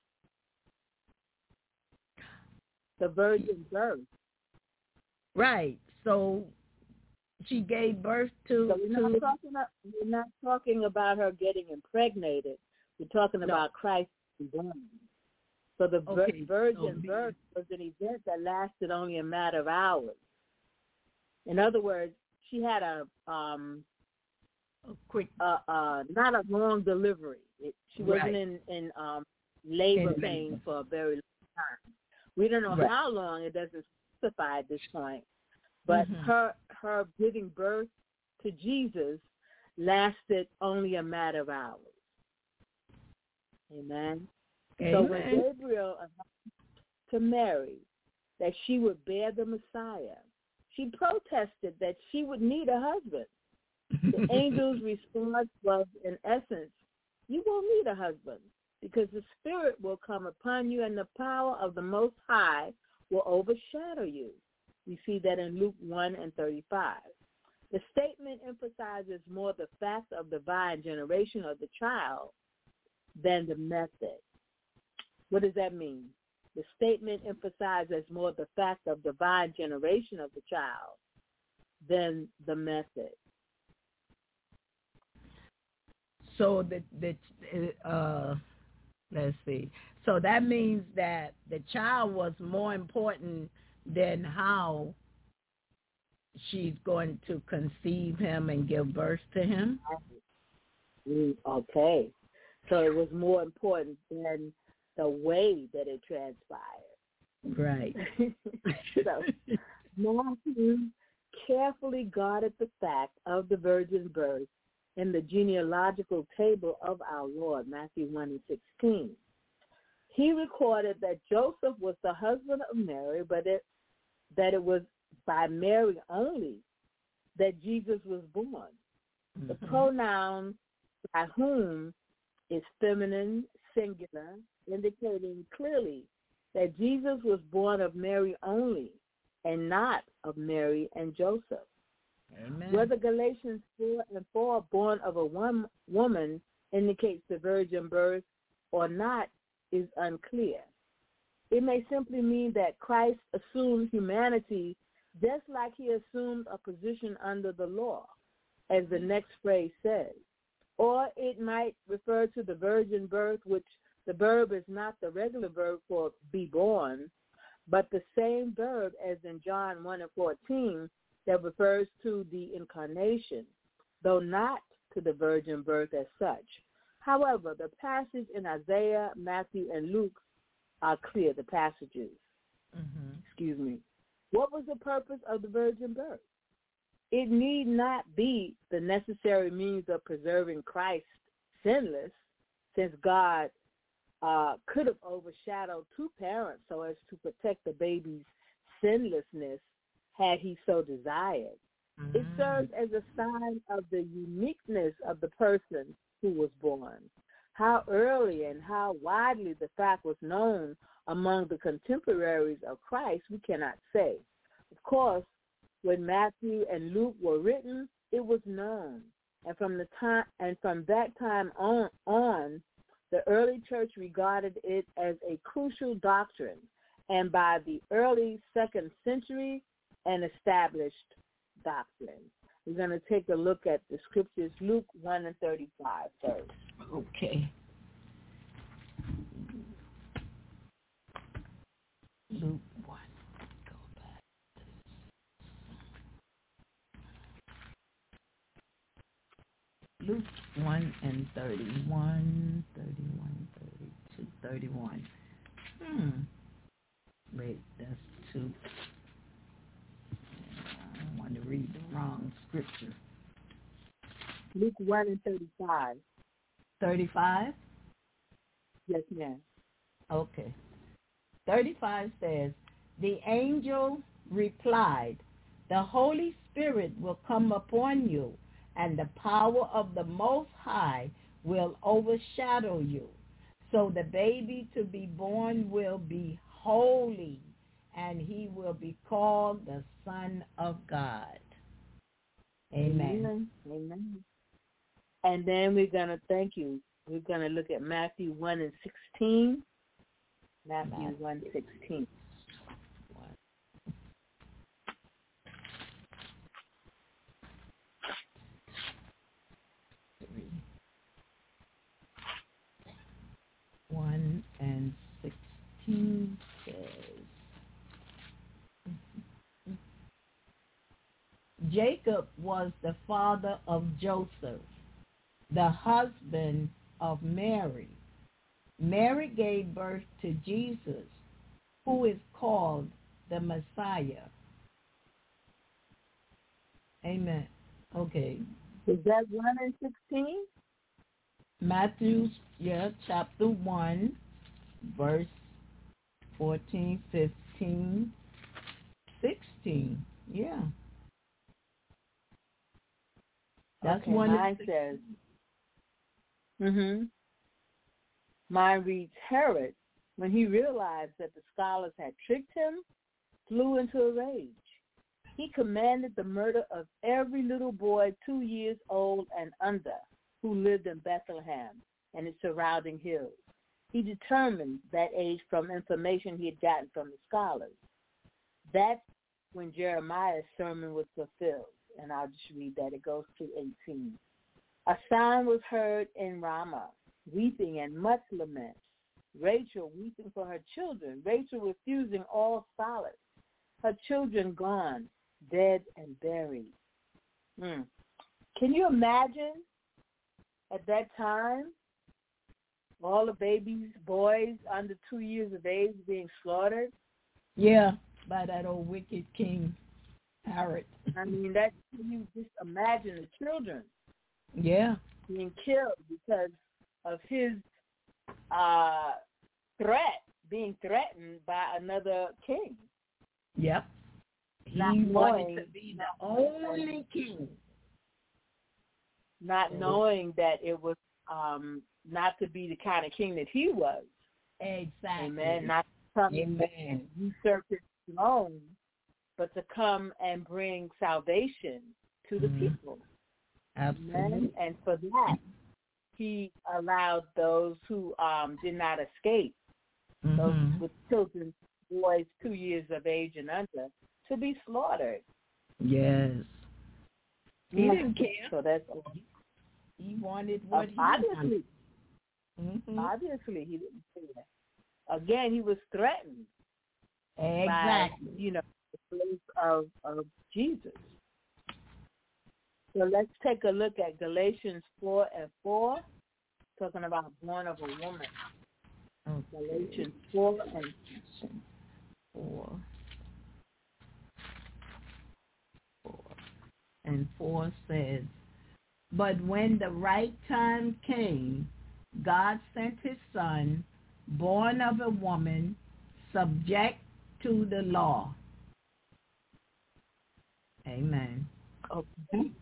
The virgin birth. Right. So she gave birth to. So we're, not talking about, we're not talking about her getting impregnated. We're talking no. about Christ born. So the okay. virgin so, birth was an event that lasted only a matter of hours. In other words, she had a um, a quick, uh, uh, not a long delivery. It, she wasn't right. in in um, labor in pain labor. for a very long time. We don't know right. how long. It doesn't specify at this point. But mm-hmm. her her giving birth to Jesus lasted only a matter of hours. Amen. Amen. So when Gabriel announced to Mary that she would bear the Messiah, she protested that she would need a husband. The angel's response was, in essence, you won't need a husband because the Spirit will come upon you and the power of the Most High will overshadow you. We see that in Luke one and thirty-five. The statement emphasizes more the fact of divine generation of the child than the method. What does that mean? The statement emphasizes more the fact of divine generation of the child than the method. so the the uh, let's see. So that means that the child was more important than how she's going to conceive him and give birth to him. Okay. So it was more important than the way that it transpired. Right. So Matthew carefully guarded the fact of the virgin birth in the genealogical table of our Lord, Matthew one and sixteen. He recorded that Joseph was the husband of Mary, but it, that it was by Mary only that Jesus was born. Mm-hmm. The pronoun by whom is feminine, singular, indicating clearly that Jesus was born of Mary only and not of Mary and Joseph. Amen. Whether Galatians four and four, born of a one woman, indicates the virgin birth or not is unclear. It may simply mean that Christ assumed humanity just like he assumed a position under the law, as the next phrase says. Or it might refer to the virgin birth, which the verb is not the regular verb for be born, but the same verb as in John one and fourteen that refers to the incarnation, though not to the virgin birth as such. However, the passage in Isaiah, Matthew, and Luke are clear, the passages. Mm-hmm. Excuse me. What was the purpose of the virgin birth? It need not be the necessary means of preserving Christ sinless, since God uh, could have overshadowed two parents so as to protect the baby's sinlessness had he so desired. Mm-hmm. It serves as a sign of the uniqueness of the person who was born. How early and how widely the fact was known among the contemporaries of Christ, we cannot say. Of course, when Matthew and Luke were written, it was known, and from the time and from that time on, on, the early church regarded it as a crucial doctrine, and by the early second century, an established doctrine. We're going to take a look at the scriptures, Luke one and thirty-five first. Okay. Luke one. Go back. Luke one and thirty-one, thirty-one, thirty-two, thirty-one. Hmm. Wait, that's two. I don't want to read the wrong scripture. Luke one and thirty-five. thirty-five? Yes, ma'am. Okay. thirty-five says, the angel replied, the Holy Spirit will come upon you, and the power of the Most High will overshadow you. So the baby to be born will be holy, and he will be called the Son of God. Amen. Amen. Amen. And then we're going to thank you. We're going to look at Matthew one and sixteen. Matthew, Matthew. one sixteen. One and sixteen says, Jacob was the father of Joseph, the husband of Mary. Mary gave birth to Jesus, who is called the Messiah. Amen. Okay. Is that one and sixteen? Matthew, yeah, chapter one, verse fourteen, fifteen, sixteen. Yeah. That's okay, one. Mine says, mm-hmm. Mine reads, Herod, when he realized that the scholars had tricked him, flew into a rage. He commanded the murder of every little boy two years old and under who lived in Bethlehem and its surrounding hills. He determined that age from information he had gotten from the scholars. That's when Jeremiah's sermon was fulfilled. And I'll just read that. It goes to eighteen. A sound was heard in Ramah, weeping and much lament. Rachel weeping for her children. Rachel refusing all solace. Her children gone, dead and buried. Hmm. Can you imagine at that time all the babies, boys under two years of age being slaughtered? Yeah, by that old wicked king, Herod. I mean, that you just imagine the children. Yeah. Being killed because of his uh, threat, being threatened by another king. Yep. He Not wanted knowing, to be the only king. Not knowing that it was um, not to be the kind of king that he was. Exactly. Amen. Not to come Amen. and usurp his throne, but to come and bring salvation to the mm-hmm. people. Absolutely. Amen. And for that, he allowed those who um, did not escape, mm-hmm. those with children, boys two years of age and under, to be slaughtered. Yes. He yeah. didn't care. So that's he wanted what uh, he obviously. wanted. Mm-hmm. Obviously, he didn't care. Again, he was threatened exactly. by, you know, the place of, of Jesus. So let's take a look at Galatians four and four, talking about born of a woman. Okay. Galatians four and four. four. And four says, but when the right time came, God sent his son, born of a woman, subject to the law. Amen. Okay.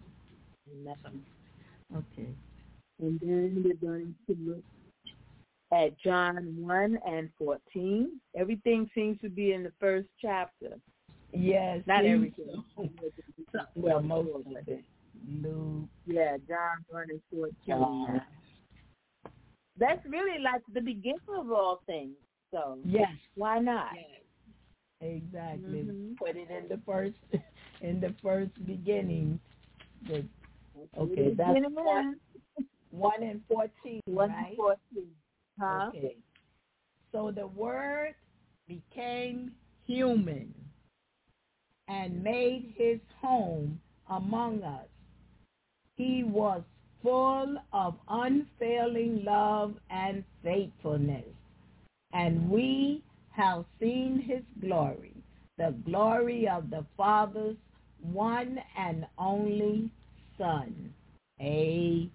Okay. And then we're going to look at John one and fourteen. Everything seems to be in the first chapter. Yes. Not everything. So, well, most of it. Luke. Yeah, John one and fourteen. Uh, That's really like the beginning of all things. So yes. Why not? Yes. Exactly. Mm-hmm. Put it in the first in the first beginning. The, okay, that's one, one and fourteen, one right? and fourteen. Huh? Okay. So the Word became human and made his home among us. He was full of unfailing love and faithfulness, and we have seen his glory, the glory of the Father's one and only Son. Amen.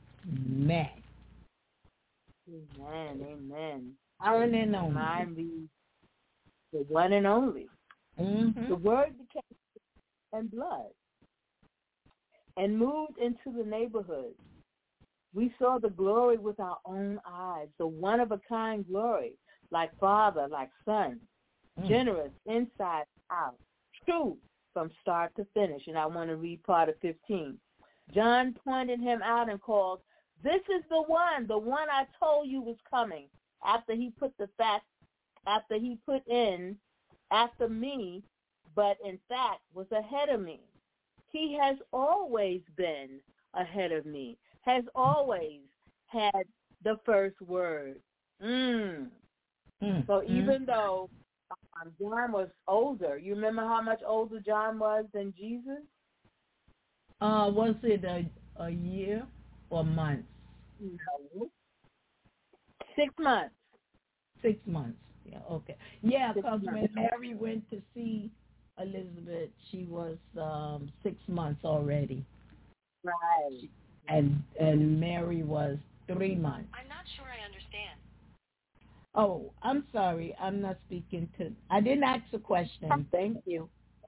Amen. Amen. One and only. Mine be the one and only. Mm-hmm. The Word became and blood and moved into the neighborhood. We saw the glory with our own eyes, the one-of-a-kind glory, like Father, like Son, mm. generous inside out, true from start to finish. And I want to read part of fifteen. John pointed him out and called, this is the one, the one I told you was coming after he put the fact, after he put in, after me, but in fact was ahead of me. He has always been ahead of me, has always had the first word. Mm. Mm. So even mm. though um, John was older, you remember how much older John was than Jesus? Uh, was it a, a year or months? No. Six months. Six months. Yeah, okay. Yeah, because when Mary went to see Elizabeth, she was um, six months already. Right. And and Mary was three months. I'm not sure I understand. Oh, I'm sorry. I'm not speaking to... I didn't ask a question. Thank you.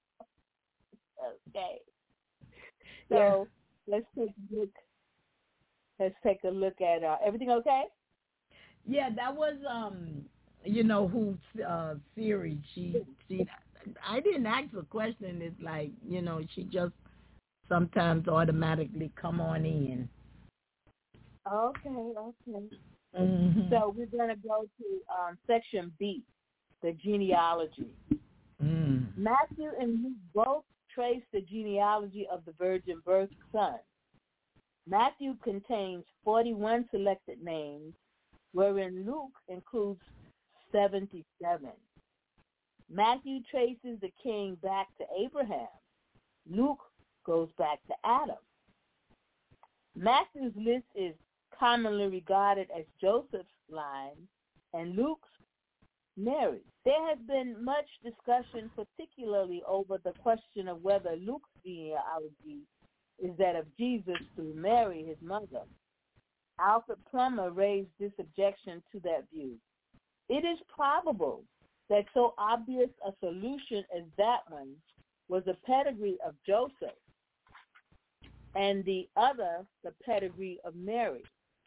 Okay. So yeah. let's take a look. Let's take a look at uh, everything. Okay? Yeah, that was um, you know, who uh, Siri. She she. I didn't ask a question. It's like, you know, she just sometimes automatically come on in. Okay. Okay. Mm-hmm. So we're gonna go to um, section B, the genealogy. Mm. Matthew and Luke both trace the genealogy of the virgin birth son. Matthew contains forty-one selected names, wherein Luke includes seventy-seven. Matthew traces the king back to Abraham. Luke goes back to Adam. Matthew's list is commonly regarded as Joseph's line, and Luke's Mary. There has been much discussion, particularly over the question of whether Luke's genealogy is that of Jesus through Mary, his mother. Alfred Plummer raised this objection to that view. It is probable that so obvious a solution as that one was the pedigree of Joseph, and the other, the pedigree of Mary,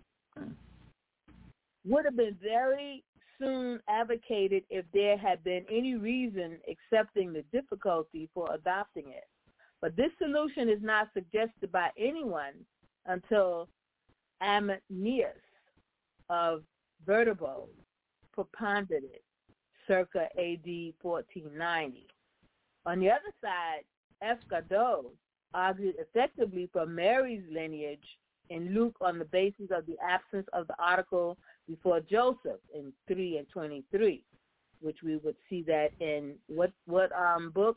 would have been very soon advocated if there had been any reason accepting the difficulty for adopting it. But this solution is not suggested by anyone until Ammianus of Viterbo propounded it, circa A D fourteen ninety. On the other side, F. Godot argued effectively for Mary's lineage in Luke on the basis of the absence of the article before Joseph in three and twenty-three, which we would see that in what what um book?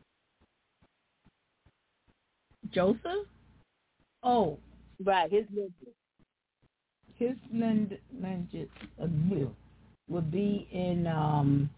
Joseph? Oh. Right, his lineage. His lineage uh, would be in, um,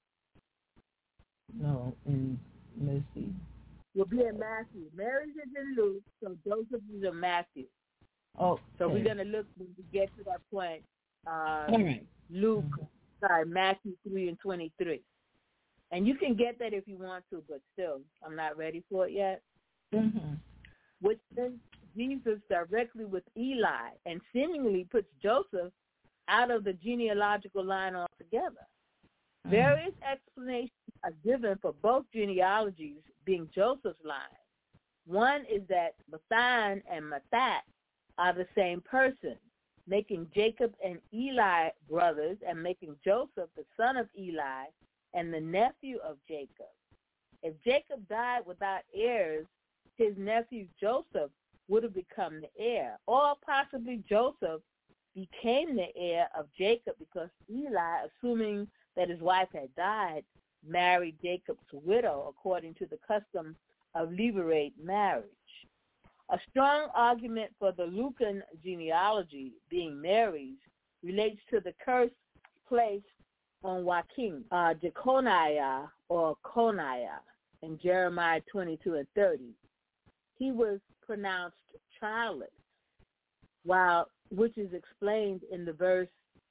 no, in, let's see. Will be in Matthew. Mary's is in Luke, so Joseph is in Matthew. Oh, so we're going to look when we get to that point. Uh, All right. Luke, sorry, Matthew three and twenty-three. And you can get that if you want to, but still, I'm not ready for it yet. Mm-hmm. Which links Jesus directly with Eli and seemingly puts Joseph out of the genealogical line altogether. Mm-hmm. Various explanations are given for both genealogies being Joseph's line. One is that Mathan and Mathat are the same person, making Jacob and Eli brothers and making Joseph the son of Eli and the nephew of Jacob. If Jacob died without heirs, his nephew Joseph would have become the heir, or possibly Joseph became the heir of Jacob because Eli, assuming that his wife had died, married Jacob's widow according to the custom of levirate marriage. A strong argument for the Lucan genealogy being Mary's relates to the curse placed on Joachim, uh, Jeconiah or Coniah in Jeremiah twenty-two and thirty. He was pronounced childless, while which is explained in the verse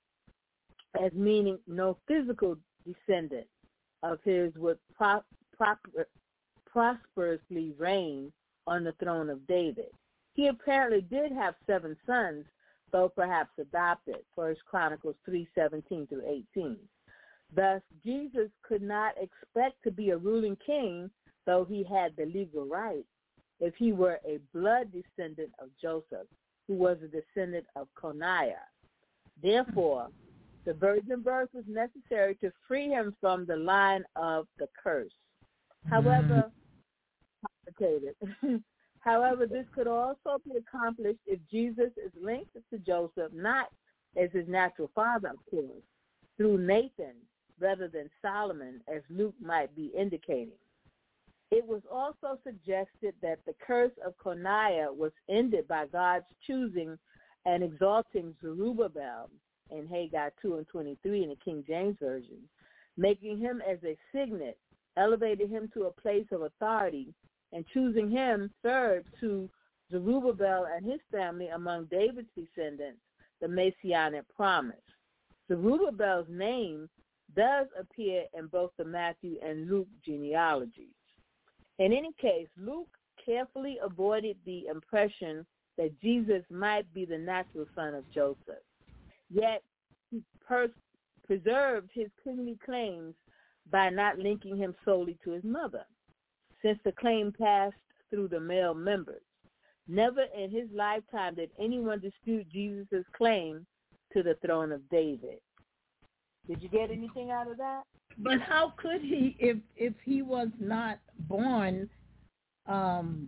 as meaning no physical descendant of his would pro- pro- prosperously reign on the throne of David. He apparently did have seven sons, though perhaps adopted, First Chronicles three seventeen through eighteen. Thus, Jesus could not expect to be a ruling king, though he had the legal right, if he were a blood descendant of Joseph, who was a descendant of Coniah. Therefore, the virgin birth was necessary to free him from the line of the curse. However, complicated. However, this could also be accomplished if Jesus is linked to Joseph, not as his natural father, of course, through Nathan rather than Solomon, as Luke might be indicating. It was also suggested that the curse of Coniah was ended by God's choosing and exalting Zerubbabel in Haggai two and twenty-three in the King James Version, making him as a signet, elevated him to a place of authority, and choosing him third to Zerubbabel and his family among David's descendants, the Messianic promise. Zerubbabel's name does appear in both the Matthew and Luke genealogies. In any case, Luke carefully avoided the impression that Jesus might be the natural son of Joseph. Yet he pers- preserved his kingly claims by not linking him solely to his mother, since the claim passed through the male members. Never in his lifetime did anyone dispute Jesus' claim to the throne of David. Did you get anything out of that? But how could he, if if he was not born um,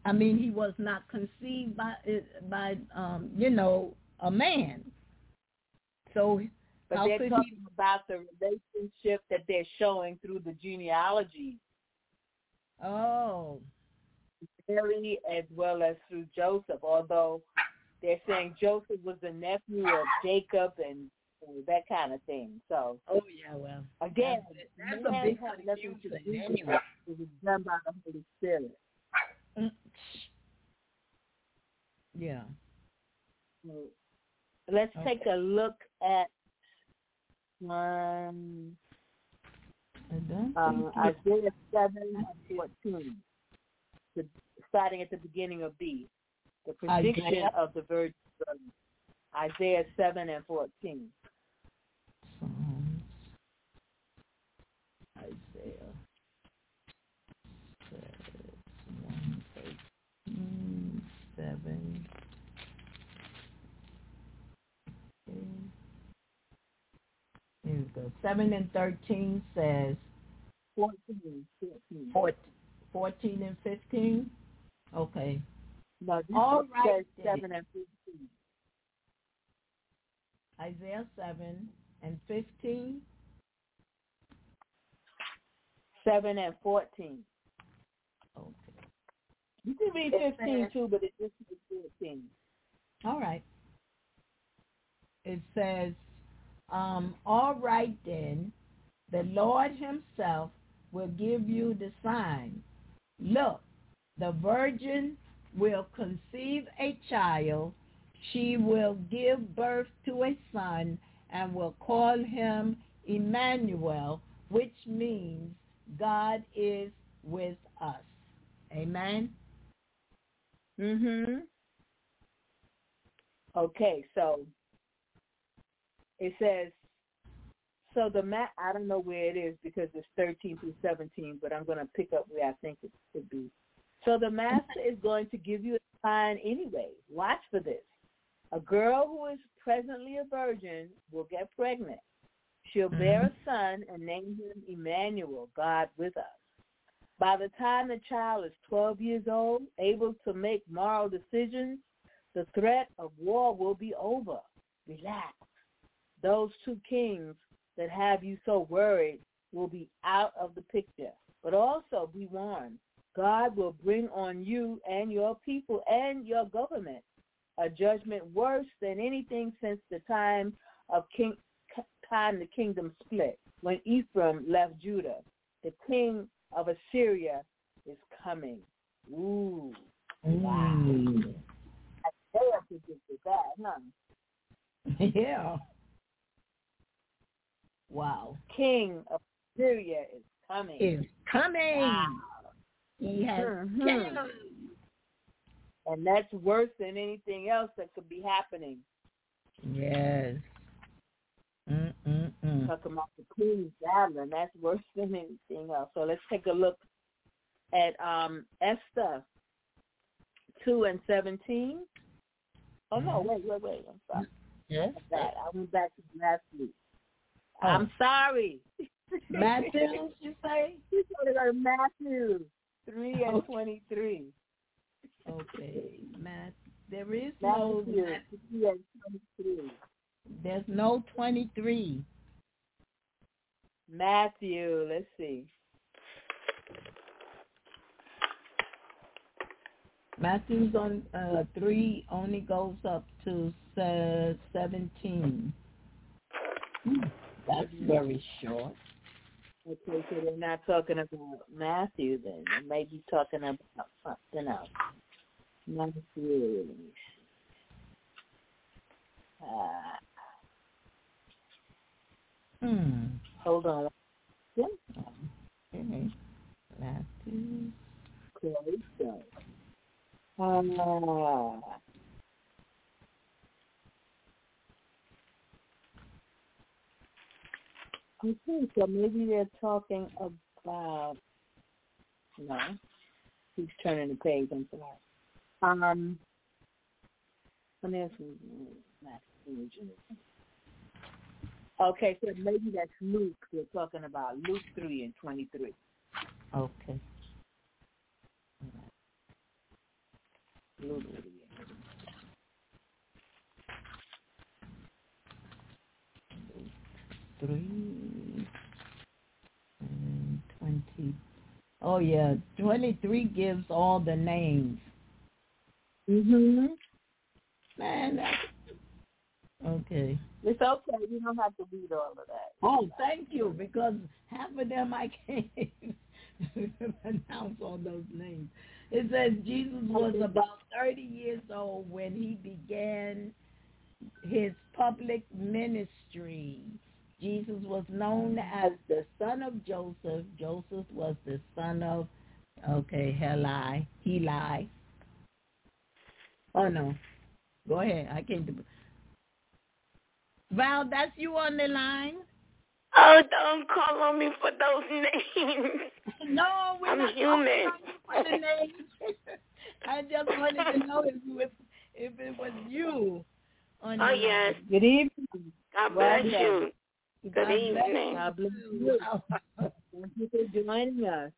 I mean, he was not conceived by by um, you know, a man. So, but how they're could talking he... about the relationship that they're showing through the genealogy. Oh, Mary as well as through Joseph. Although they're saying Joseph was the nephew of Jacob and, and that kind of thing. So, oh yeah, well, again, that's, that's a big had nothing to do with anyway. it. It was done by the Holy Spirit. Yeah. Let's Okay. take a look at um, um, Isaiah seven and fourteen, the, starting at the beginning of B, the prediction Isaiah. of the virgin birth. Isaiah seven and fourteen. Psalms. Isaiah says one thirteen seven. Here we go. Seven and thirteen says fourteen, fifteen. fourteen and fifteen. Okay. No, this All says right, seven and fifteen. Isaiah seven and fifteen. Seven and fourteen. Okay. You can read fifteen too, but it just says fourteen. All right. It says, um, all right then, the Lord himself will give you the sign. Look, the virgin will conceive a child. She will give birth to a son and will call him Emmanuel, which means God is with us. Amen? Mm-hmm. Okay, so it says, so the math, I don't know where it is because it's thirteen through seventeen, but I'm going to pick up where I think it should be. So the master is going to give you a sign anyway. Watch for this. A girl who is presently a virgin will get pregnant. She'll mm-hmm. bear a son and name him Emmanuel, God with us. By the time the child is twelve years old, able to make moral decisions, the threat of war will be over. Relax. Those two kings that have you so worried will be out of the picture. But also be warned, God will bring on you and your people and your government a judgment worse than anything since the time of king, time the kingdom split, when Ephraim left Judah. The king of Assyria is coming. Ooh, wow. Mm. I predicted that, huh? Yeah. Wow. King of Syria is coming. Is coming. Wow. He has mm-hmm. came. And that's worse than anything else that could be happening. Yes. Mm-mm-mm. Talking about the Queen's Babylon, that's worse than anything else. So let's take a look at um, Esther two and seventeen. Oh, no, wait, wait, wait. I'm sorry. Yes. I went back to last week. Oh. I'm sorry. Matthew, you say? You said it on Matthew three and twenty-three. Okay, Matt. There is Matthew, no three and twenty-three. There's no twenty-three. Matthew, let's see. Matthew's on uh, three only goes up to uh, seventeen. Hmm, that's very short. Okay, so they're not talking about Matthew then. They may be talking about something else. Matthew. Uh, hmm. Hold on. Yeah. Okay. Matthew. Okay, so. Uh, okay, so maybe they're talking about. No, he's turning the page. I'm sorry. Um, let me ask you. Okay, so maybe that's Luke. They're talking about Luke three and twenty-three. Okay. little bit again. Three and twenty. Oh yeah, twenty-three gives all the names. Mhm. Man, that's okay. It's okay. You don't have to read all of that. Oh, thank you, because half of them I can't pronounce all those names. It says Jesus was about thirty years old when he began his public ministry. Jesus was known as the son of Joseph. Joseph was the son of, okay, Heli. Heli. Oh, no. Go ahead. I can't do it. Val, that's you on the line? Oh, don't call on me for those names. No, we're I'm not human. calling on you for the names. I just wanted to know if it was, if it was you on Oh, the yes. line. Good evening. God Well bless done. you. God Good bless evening. God bless you. Thank you for joining us.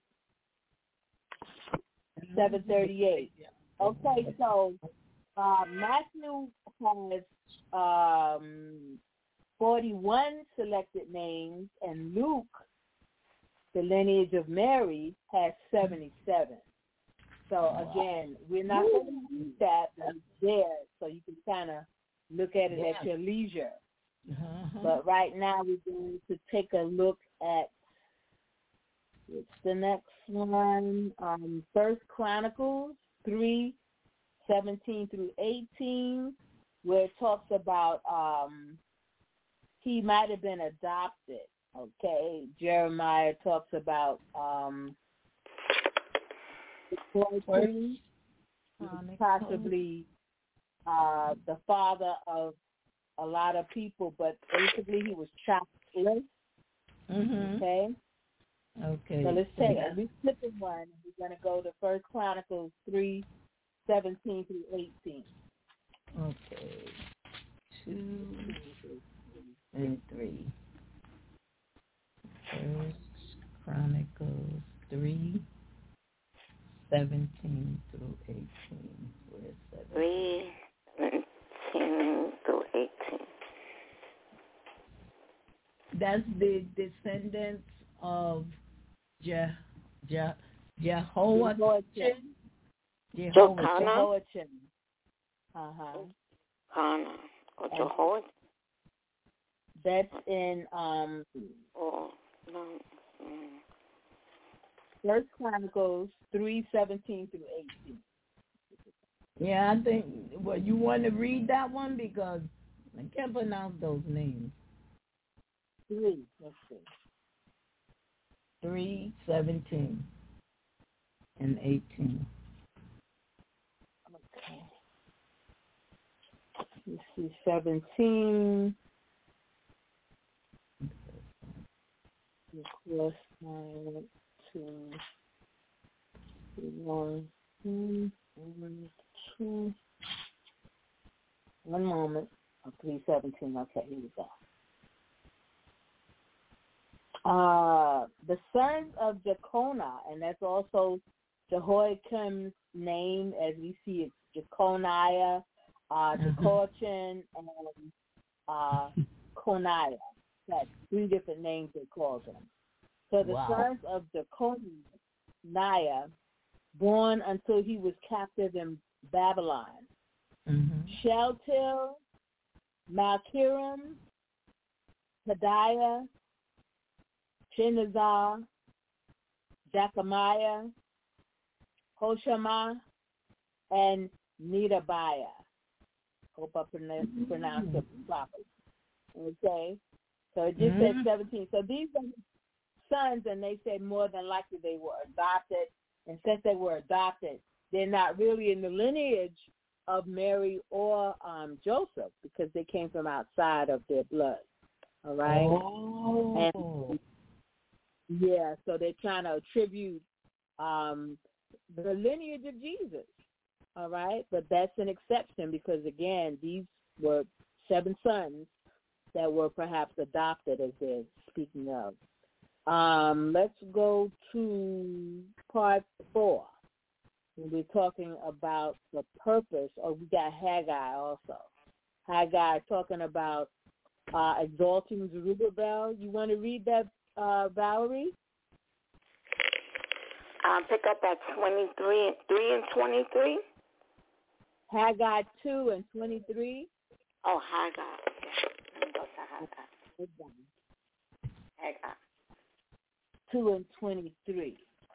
seven thirty-eight. Okay, so uh, Matthew has um, forty-one selected names, and Luke, the lineage of Mary, has seventy-seven. So again, we're not going to read that, but it's there, so you can kind of look at it Yeah. at your leisure. Uh-huh. But right now, we're going to take a look at what's the next one? Um, First Chronicles three, seventeen through eighteen, where it talks about um, he might have been adopted. Okay, Jeremiah talks about um, possibly uh, the father of a lot of people, but basically he was childless. Mm-hmm. Okay. Okay. So let's take it. We're flipping one. We're going to go to First Chronicles three, seventeen through eighteen. Okay. Two and three. First Chronicles three, seventeen through eighteen. Where's seventeen? Three, seventeen through eighteen. That's the descendants of Je, Je, Jehoiachin. Jehoiachin. Jehoiachin. Uh-huh. Hannah or Jehoiachin. That's in um, Oh, no. Mm. First Chronicles three, seventeen through eighteen. Yeah, I think, well, you want to read that one because I can't pronounce those names. Three, let's see. Three, seventeen, and eighteen. Okay. Let's see, seventeen. Plus nine, two, one, two, one, two. One moment. Oh, three seventeen. Okay, here we go. Uh, the sons of Jeconiah, and that's also Jehoiakim's name, as we see it, Jeconiah, uh, Jehoiachin, and uh, Coniah. That's three different names they call them. So the Wow. sons of Jeconiah, born until he was captive in Babylon, Mm-hmm. Shealtiel, Malchiram, Pedaiah, Shenazar, Jechemiah, Hoshama, and Nedabiah. Hope I pronounced mm-hmm. it properly. Okay? So it just mm-hmm. said seventeen. So these are sons, and they said more than likely they were adopted. And since they were adopted, they're not really in the lineage of Mary or um, Joseph because they came from outside of their blood. All right? Oh. And, yeah, so they're trying to attribute um, the lineage of Jesus. All right? But that's an exception because, again, these were seven sons that were perhaps adopted, as they're speaking of. Um, let's go to part four. we're talking about the purpose, or we got Haggai also. Haggai talking about uh, exalting Zerubbabel. You want to read that, uh, Valerie? Uh, pick up at twenty-three, three and twenty-three. Haggai two and twenty-three. Oh, Haggai. Let me go to Haggai. Haggai. two and twenty-three.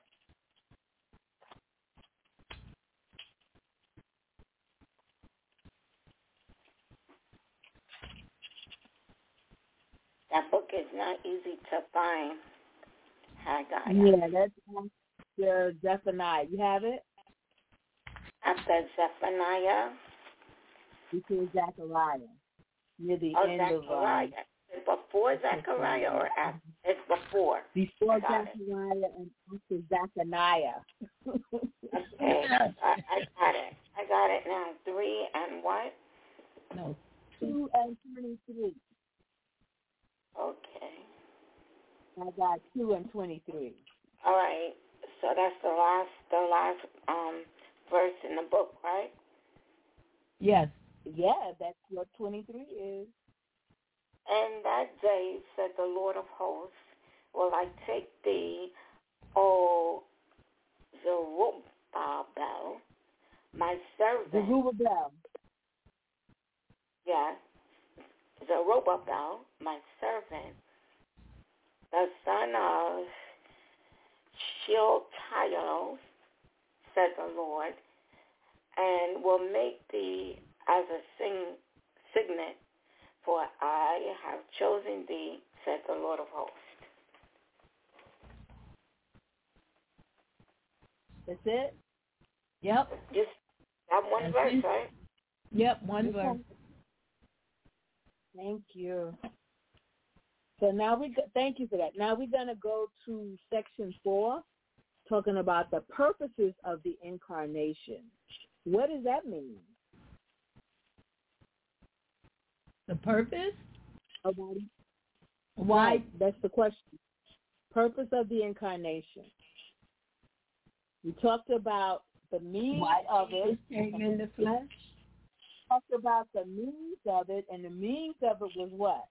That book is not easy to find. Haggai. Yeah, that's your Zephaniah. You have it? After Zephaniah. Before Zechariah. Near the oh, end Zechariah. of um, Is it before Zechariah or after? It's before. Before Zechariah and after Zephaniah. Okay. I, I got it. I got it now. Three and what? No. Two and twenty-three. Okay. I got two and twenty-three. All right. So that's the last, the last um, verse in the book, right? Yes. Yeah, that's what twenty-three is. And that day, said the Lord of hosts, will I take thee, O Zerubbabel, my servant. Zerubbabel. Yes. Zerubbabel, my servant, the son of Shealtiel, said the Lord, and will make thee as a sing, signet, for I have chosen thee, said the Lord of hosts. That's it? Yep. Just that one That's verse, it. right? Yep, one Okay. verse. Thank you. So now we go, thank you for that. Now we're going to go to section four, talking about the purposes of the incarnation. What does that mean? The purpose? About Why? Right, that's the question. Purpose of the incarnation. We talked about the means Why of Jesus it. came in the flesh? Talked about the means of it, and the means of it was what?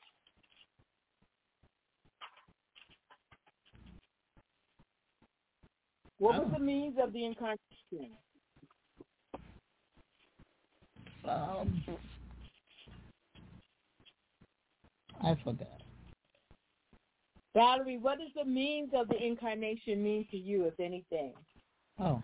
What was Oh. the means of the incarnation? Um, I forgot. Valerie, what does the means of the incarnation mean to you, if anything? Oh.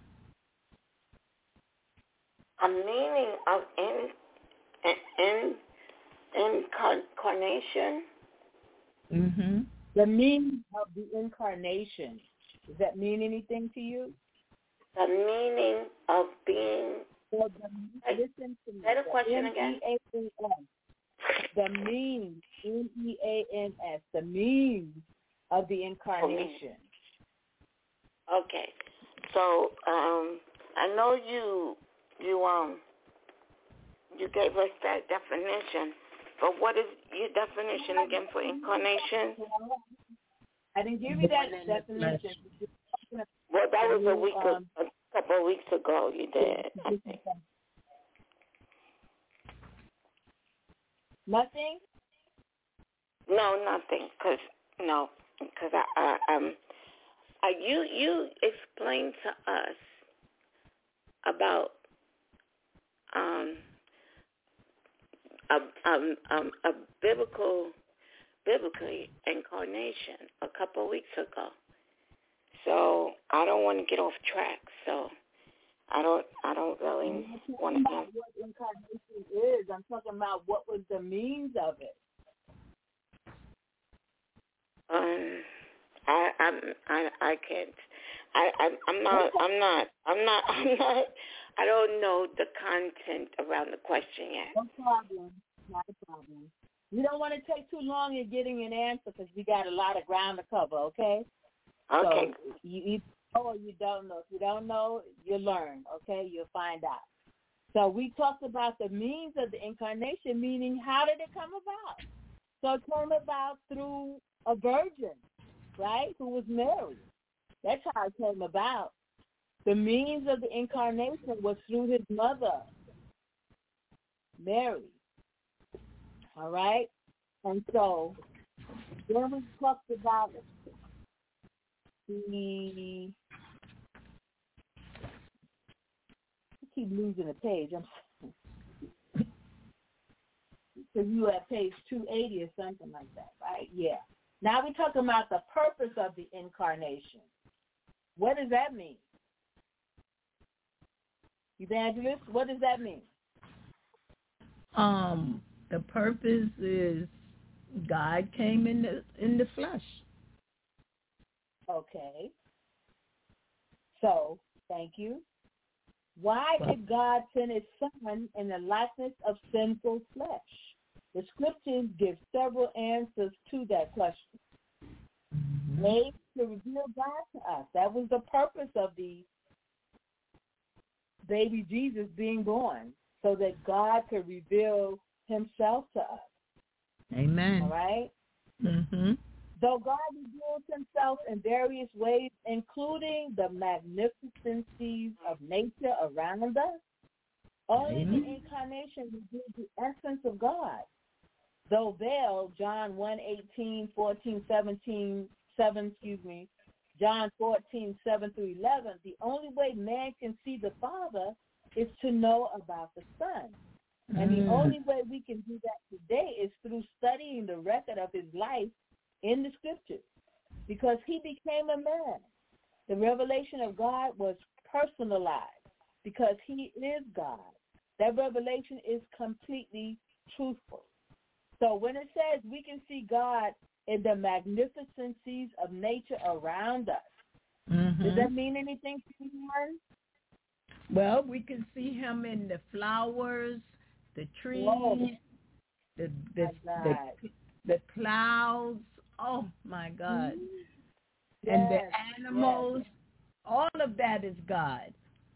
A meaning of in, in, in incarnation. Mm-hmm. The meaning of the incarnation. Does that mean anything to you? The meaning of being. Well, the, listen to me. Say the question M E A again. N S. The means, M E A N S, the means of the incarnation. Okay. So um, I know you you um you gave us that definition, but what is your definition again for incarnation? I didn't give you that definition. Well, that was a week, Um, a couple of weeks ago. You did. I think. Nothing? No, nothing. Cause no, because I, I um, I, you you explained to us about um a um, um a biblical biblically incarnation a couple of weeks ago. So I don't want to get off track. So I don't I don't really want to. What incarnation is? I'm talking about what was the means of it. Um, I I'm I I can't. I, I I'm not I'm not I'm not I'm not I don't know the content around the question yet. No problem. Not a problem. We don't want to take too long in getting an answer because we got a lot of ground to cover. Okay. Okay. So you either know or you don't know. If you don't know, you learn. Okay, you'll find out. So we talked about the means of the incarnation, meaning how did it come about? So it came about through a virgin, right, who was Mary. That's how it came about. the means of the incarnation was through his mother, Mary. All right? And so then we talked about the, I keep losing a page. I'm because you at page two eighty or something like that, right? Yeah. Now we're talking about the purpose of the incarnation. What does that mean? Evangelist, what does that mean? Um, the purpose is God came in the in the flesh. Okay. So, thank you. Why did God send his son in the likeness of sinful flesh? The scriptures give several answers to that question. Mm-hmm. Made to reveal God to us. That was the purpose of the baby Jesus being born, so that God could reveal himself to us. Amen. All right? Mm-hmm. Though God reveals himself in various ways, including the magnificencies of nature around us, only Amen. the incarnation reveals the essence of God. Though veiled, John one eighteen, fourteen, seventeen, seven, excuse me, John fourteen, seven through eleven, the only way man can see the Father is to know about the Son. And the Mm. only way we can do that today is through studying the record of his life in the scriptures, because he became a man. The revelation of God was personalized because he is God. That revelation is completely truthful. So when it says we can see God in the magnificencies of nature around us, Mm-hmm. does that mean anything to you? Well, we can see him in the flowers, the trees, Whoa. the the, the the clouds. Oh my God! Yes. And the animals. Yes. All of that is God.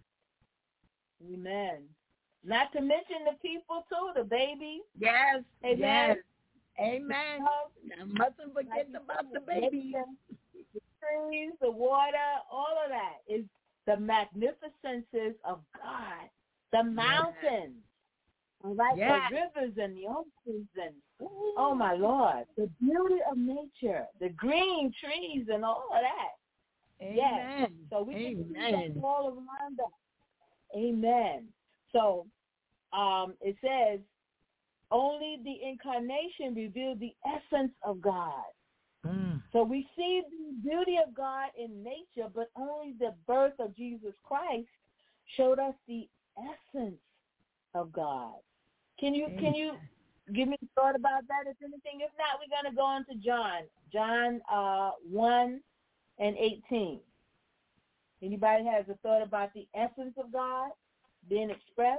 Amen. Not to mention the people too, the babies. Yes. Amen. Yes. Amen. I mustn't forget like about the babies. The trees, the water, all of that is the magnificences of God. The mountains, all right, yes. the rivers and the oceans, and oh my Lord, the beauty of nature, the green trees and all of that. Amen. Yes. So we can see that all around us. Amen. So um, it says, only the incarnation revealed the essence of God. Mm. So we see the beauty of God in nature, but only the birth of Jesus Christ showed us the essence of God. Can you can you give me a thought about that, if anything? If not, we're going to go on to John. John uh, one and eighteen. Anybody has a thought about the essence of God being expressed?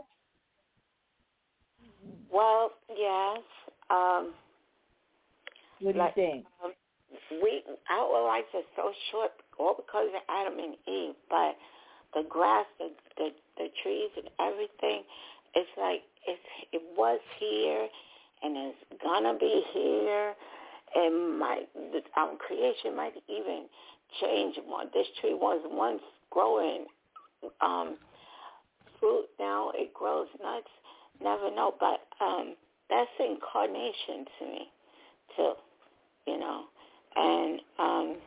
Well, yes. Um, what do like, you think? Um, we our lives are so short, all because of Adam and Eve. But the grass, the the, the trees, and everything, it's like it's it was here, and it's gonna be here, and might the, our creation might even change. One this tree was once growing um, fruit, now it grows nuts. Never know, but um, that's incarnation to me, too, you know. And um,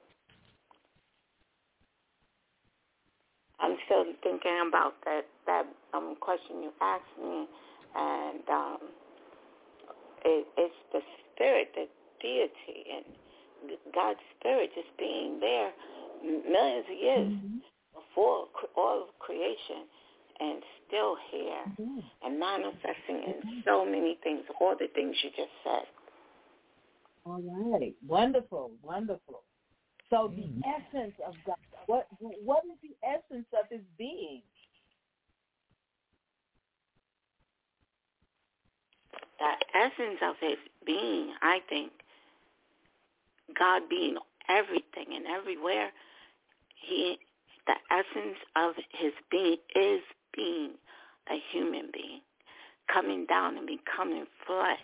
I'm still thinking about that that um, question you asked me, and um, it, it's the spirit, the deity, and God's spirit just being there millions of years mm-hmm. before all of creation. And still here mm-hmm. and manifesting in so many things, all the things you just said. All right. Wonderful, wonderful. So the mm-hmm. essence of God, what what is the essence of his being? The essence of his being, I think, God being everything and everywhere, he the essence of his being is being a human being, coming down and becoming flesh.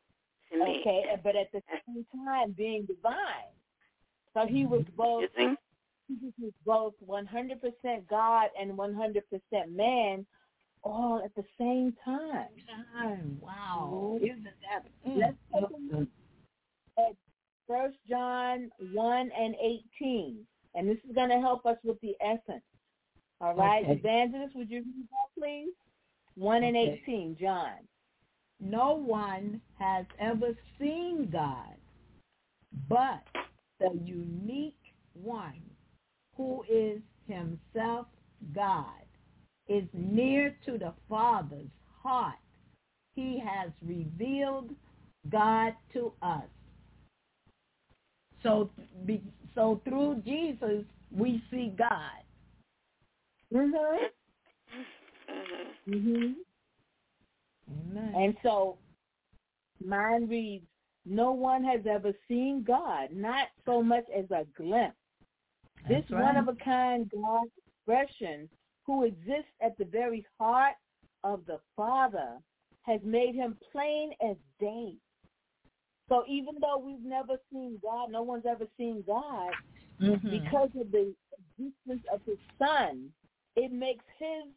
Okay, but at the same time being divine. So he was both Jesus is both one hundred percent God and one hundred percent man, all at the same time. Time. Wow. Isn't that? Mm. Let's take a look at First John one and eighteen, and this is going to help us with the essence. All right, okay. Evangelist, would you read that, please? one and okay. eighteen, John. No one has ever seen God, but the unique one, who is himself God, is near to the Father's heart. He has revealed God to us. So, be, so through Jesus, we see God. Mm-hmm. Mm-hmm. Amen. And so mine reads, no one has ever seen God, not so much as a glimpse. This That's right. one-of-a-kind God expression who exists at the very heart of the Father has made him plain as day. So even though we've never seen God, no one's ever seen God, mm-hmm. because of the existence of his Son, it makes his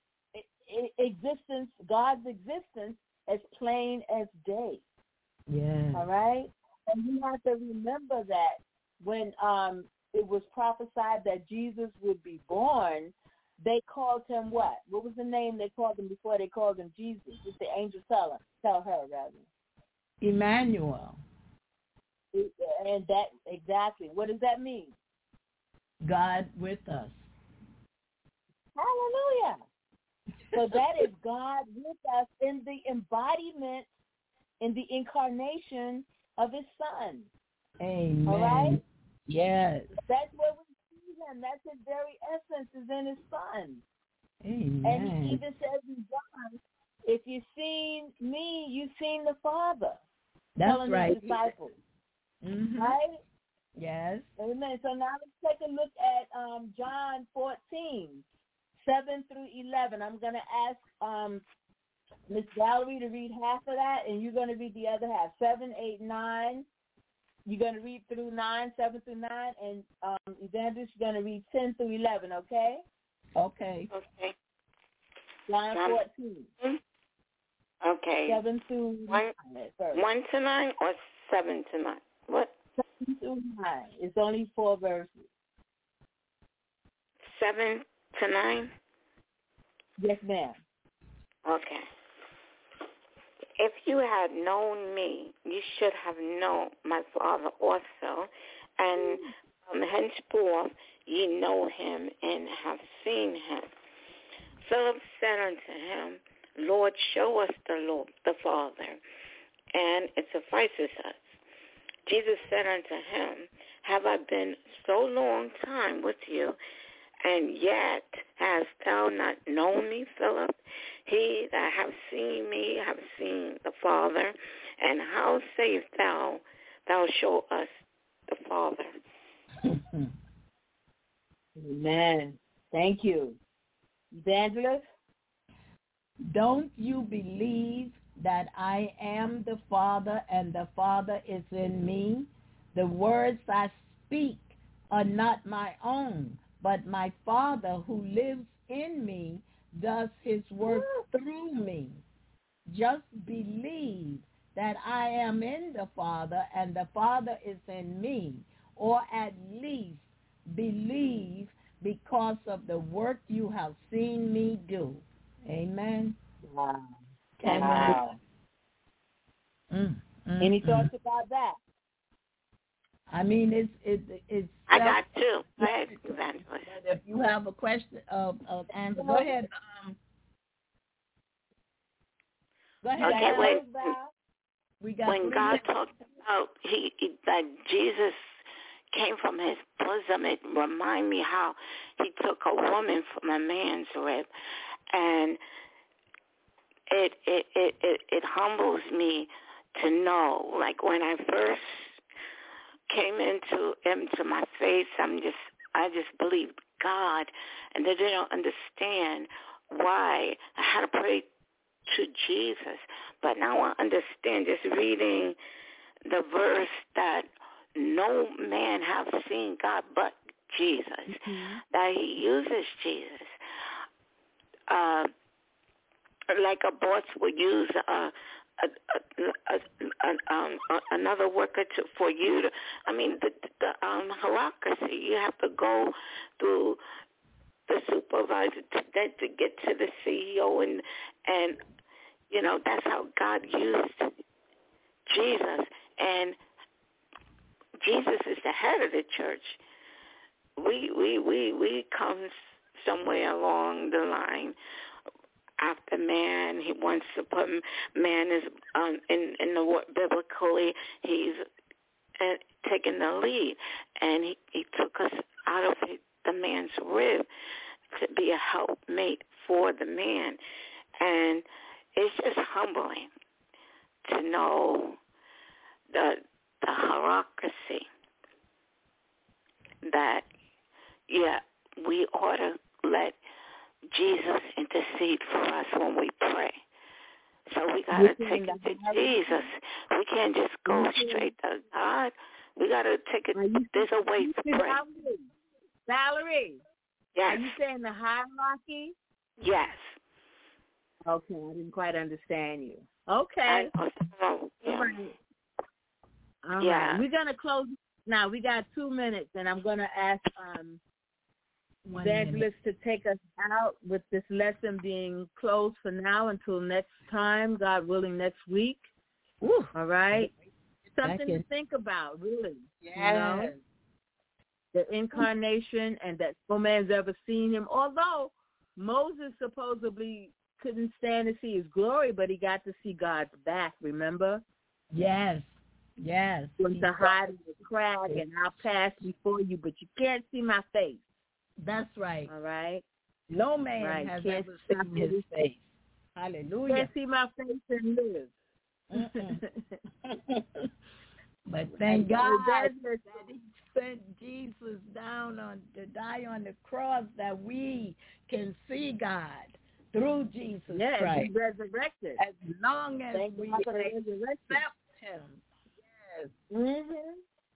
existence, God's existence, as plain as day. Yeah. All right? And we have to remember that when um, it was prophesied that Jesus would be born, they called him what? What was the name they called him before they called him Jesus? Just the angel tell her, tell her rather. Emmanuel. And that, exactly. What does that mean? God with us. Hallelujah. So that is God with us in the embodiment, in the incarnation of his Son. Amen. All right? Yes. That's where we see him. That's his very essence is in his Son. Amen. And he even says in John, if you've seen me, you've seen the Father. That's telling right. his disciples. Mm-hmm. Right? Yes. Amen. So now let's take a look at um, John fourteen, seven through eleven. I'm going to ask um, Miss Valerie to read half of that, and you're going to read the other half. Seven, eight, nine. You're going to read through nine, seven through nine, and um, Evangelist, you're going to read ten through eleven. Okay? Okay. Okay. John fourteen. Okay. Seven through one, nine. One to nine or seven to nine? What? Seven through nine. It's only four verses. Seven to nine? Yes, ma'am. Okay. If you had known me, you should have known my Father also, and from henceforth ye know him and have seen him. Philip said unto him, Lord, show us the Lord, the Father, and it suffices us. Jesus said unto him, have I been so long time with you, and yet hast thou not known me, Philip? He that hath seen me hath seen the Father, and how sayest thou, thou show us the Father? Amen. Thank you. Evangelist? Don't you believe that I am the Father and the Father is in me? The words I speak are not my own, but my Father who lives in me does his work through me. Just believe that I am in the Father and the Father is in me, or at least believe because of the work you have seen me do. Amen. Wow. Amen. Wow. Mm, mm, Any mm. thoughts about that? I mean, it's it's it's. I got two. Go ahead, Evangelist. If you have a question of of answer, go ahead. Um, go ahead. Okay, when, we got when God minutes. talked about he, he that Jesus came from his bosom, it reminded me how he took a woman from a man's rib, and it it it it, it humbles me to know, like when I first came into into my faith, I'm just I just believed God, and they didn't understand why I had to pray to Jesus. But now I understand, just reading the verse, that no man have seen God, but Jesus, mm-hmm. that he uses Jesus. Uh, like a boss would use uh, a, a, a, a, um, a, another worker to, for you to, I mean, the, the um, hierarchy, you have to go through the supervisor to, to get to the C E O, and, and, you know, that's how God used Jesus. And Jesus is the head of the church. We, we, we, we come somewhere along the line after man. He wants to put man is um, in in the word biblically. He's uh, taking the lead, and he, he took us out of the man's rib to be a helpmate for the man, and it's just humbling to know the the hierarchy that yeah we ought to let Jesus intercede for us when we pray. So we got to take it to Jesus. We can't just go straight to God. We got to take it. There's a way to pray. Valerie. Yes. Are you saying the hierarchy? Yes. Okay, I didn't quite understand you. Okay. I, oh, yeah. All right. All yeah. right. We're going to close now. We got two minutes, and I'm going to ask um, Evangelist to take us out with this lesson being closed for now until next time, God willing, next week. Ooh. All right? Something to think about, really. Yes. You know? The incarnation, and that no man's ever seen him. Although Moses supposedly couldn't stand to see his glory, but he got to see God's back, remember? Yes. Yes. He was to hide in the crag, and I'll pass before you, but you can't see my face. That's right. All right. No man right. has Can't ever seen his face. face. Hallelujah. Can't see my face and live. But thank God that he sent Jesus down on to die on the cross that we can see God through Jesus yes, Christ. He's resurrected. As long as thank we God for the accept resurrection. him. Yes. Mm-hmm.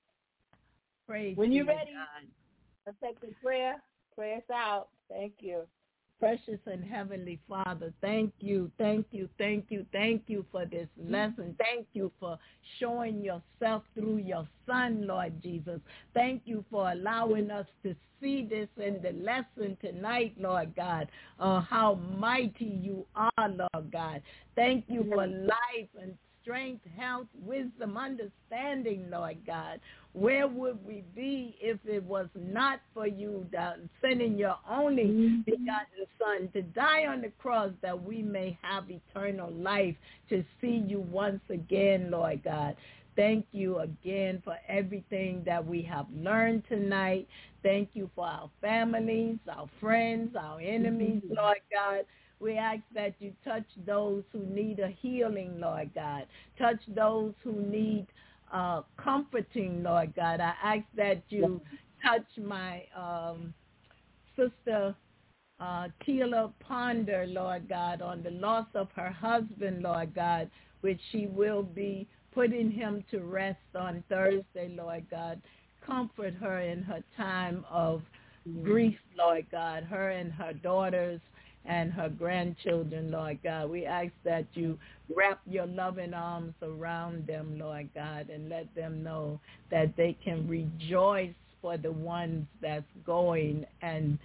Praise when you're God. ready, let's take the prayer. Pray us out. Thank you. Precious and Heavenly Father, thank you, thank you, thank you, thank you for this lesson. Thank you for showing yourself through your Son, Lord Jesus. Thank you for allowing us to see this in the lesson tonight, Lord God, uh, how mighty you are, Lord God. Thank you for life and strength, health, wisdom, understanding, Lord God. Where would we be if it was not for you sending your only mm-hmm. begotten Son to die on the cross that we may have eternal life to see you once again, Lord God. Thank you again for everything that we have learned tonight. Thank you for our families, our friends, our enemies, mm-hmm. Lord God. We ask that you touch those who need a healing, Lord God. Touch those who need uh, comforting, Lord God. I ask that you touch my um, sister uh, Tila Ponder, Lord God, on the loss of her husband, Lord God, which she will be putting him to rest on Thursday, Lord God. Comfort her in her time of grief, Lord God, her and her daughters and her grandchildren, Lord God. We ask that you wrap your loving arms around them, Lord God, and let them know that they can rejoice for the ones that's going and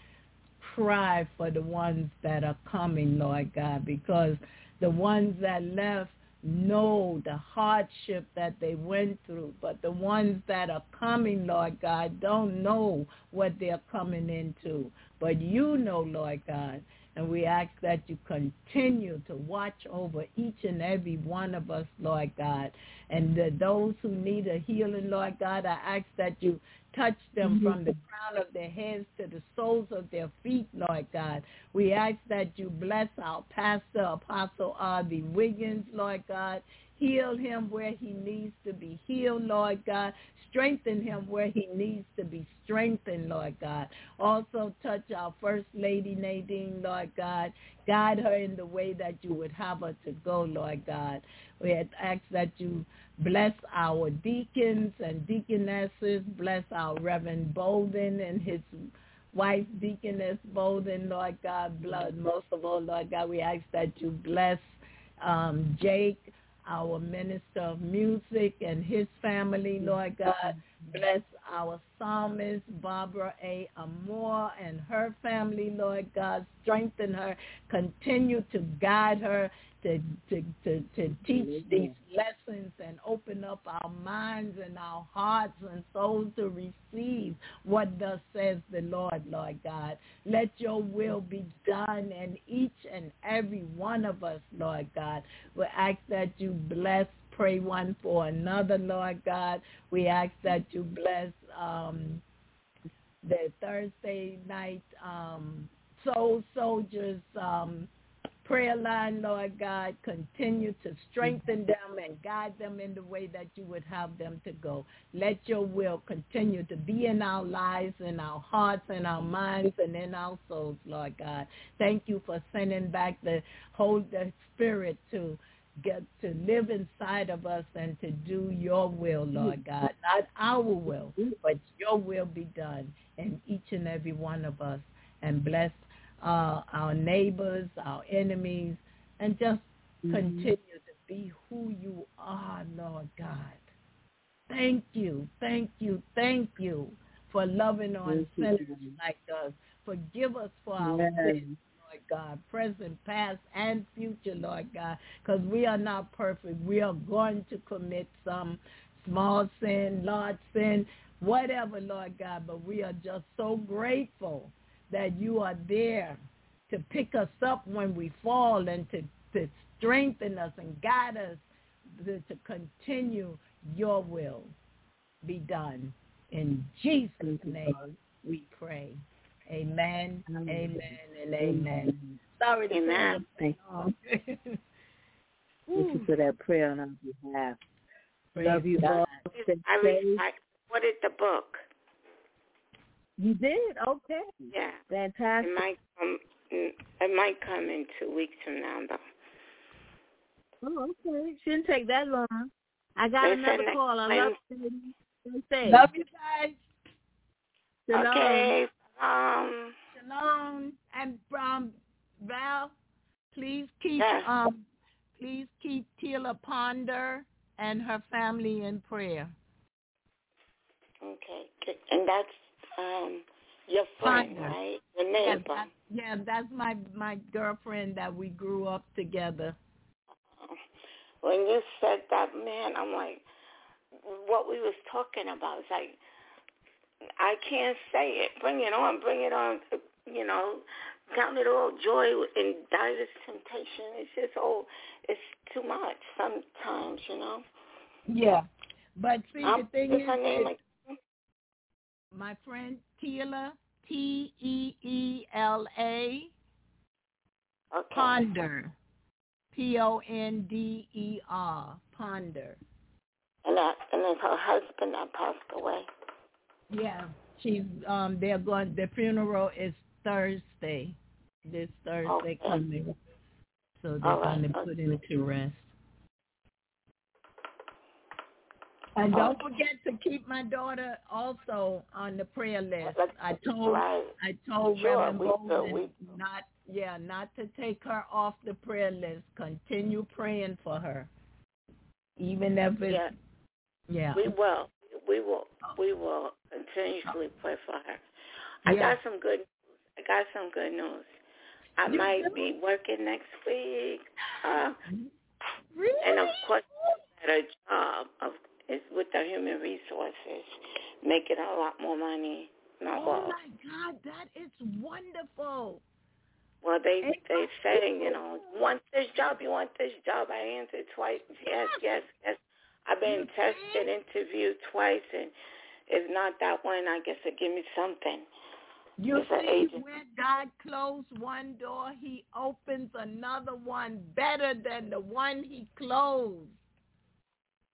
cry for the ones that are coming, Lord God, because the ones that left know the hardship that they went through, but the ones that are coming, Lord God, don't know what they're coming into. But you know, Lord God, and we ask that you continue to watch over each and every one of us, Lord God. And the, those who need a healing, Lord God, I ask that you touch them mm-hmm. from the crown of their heads to the soles of their feet, Lord God. We ask that you bless our pastor, Apostle R B Wiggins, Lord God. Heal him where he needs to be healed, Lord God. Strengthen him where he needs to be strengthened, Lord God. Also touch our First Lady, Nadine, Lord God. Guide her in the way that you would have her to go, Lord God. We had asked that you bless our deacons and deaconesses. Bless our Reverend Bolden and his wife, Deaconess Bolden, Lord God. Blood, most of all, Lord God, we ask that you bless um, Jake, our minister of music, and his family, Lord God. Bless our psalmist, Barbara A. Amore, and her family, Lord God. Strengthen her. Continue to guide her to, to, to, to teach these lessons and open up our minds and our hearts and souls to receive what thus says the Lord, Lord God. Let your will be done in each and every one of us, Lord God. We ask that you bless, pray one for another, Lord God. We ask that you bless um, the Thursday night um, Soul Soldiers um prayer line, Lord God. Continue to strengthen them and guide them in the way that you would have them to go. Let your will continue to be in our lives, in our hearts, in our minds, and in our souls, Lord God. Thank you for sending back the Holy Spirit to get to live inside of us and to do your will, Lord God. Not our will, but your will be done in each and every one of us. And bless Uh, our neighbors, our enemies, and just mm-hmm. continue to be who you are, Lord God. Thank you, thank you, thank you for loving on sinners like us. Forgive us for our yes. sins, Lord God, present, past, and future, Lord God, because we are not perfect. We are going to commit some small sin, large sin, whatever, Lord God, but we are just so grateful that you are there to pick us up when we fall and to, to strengthen us and guide us to, to continue your will be done. In Jesus' name we pray. Amen, amen, and amen. Sorry to amen. Thank you. Thank you for that prayer on our behalf. Praise Love you God. all. I, re- I ordered the book. You did? Okay. Yeah. Fantastic. It might come. It might come in two weeks from now, though. Oh, okay. Shouldn't take that long. I got they another call. I love you. Love you guys. Shalom. Okay. Um. Shalom. And um, Val, please keep yes. um, please keep Tila Ponder and her family in prayer. Okay. And that's. Um, your friend, Ponder. right? Your neighbor. Yeah, that, yeah, that's my my girlfriend that we grew up together. When you said that, man, I'm like, what we was talking about. It's like, I can't say it. Bring it on, bring it on. You know, count it all joy in diverse temptation. It's just, oh, it's too much sometimes, you know. Yeah, but see, um, the thing is is, her name is like, my friend Tila, T E E L A, okay. Ponder, P O N D E R, Ponder. And that, and then her husband that passed away. Yeah, she's um. They're going. The funeral is Thursday, this Thursday okay. coming, so they're All right. going to okay. put him to rest. And don't forget to keep my daughter also on the prayer list. I told right. I told sure, Reverend Bolden do, not yeah not to take her off the prayer list. Continue praying for her, even if it's yeah. yeah. We will. We will. We will continuously pray for her. I yeah. got some good. I got some good news. I you might know? be working next week. Uh, really? And of course, a better job of is with the human resources, making a lot more money. Not oh all. my God, that is wonderful. Well, they Hey, they say, you know, you want this job, you want this job. I answered twice. Yes, yes, yes. I've been you tested, interviewed twice, and if not that one, I guess it give me something. You it's see, when God closed one door, he opens another one better than the one he closed.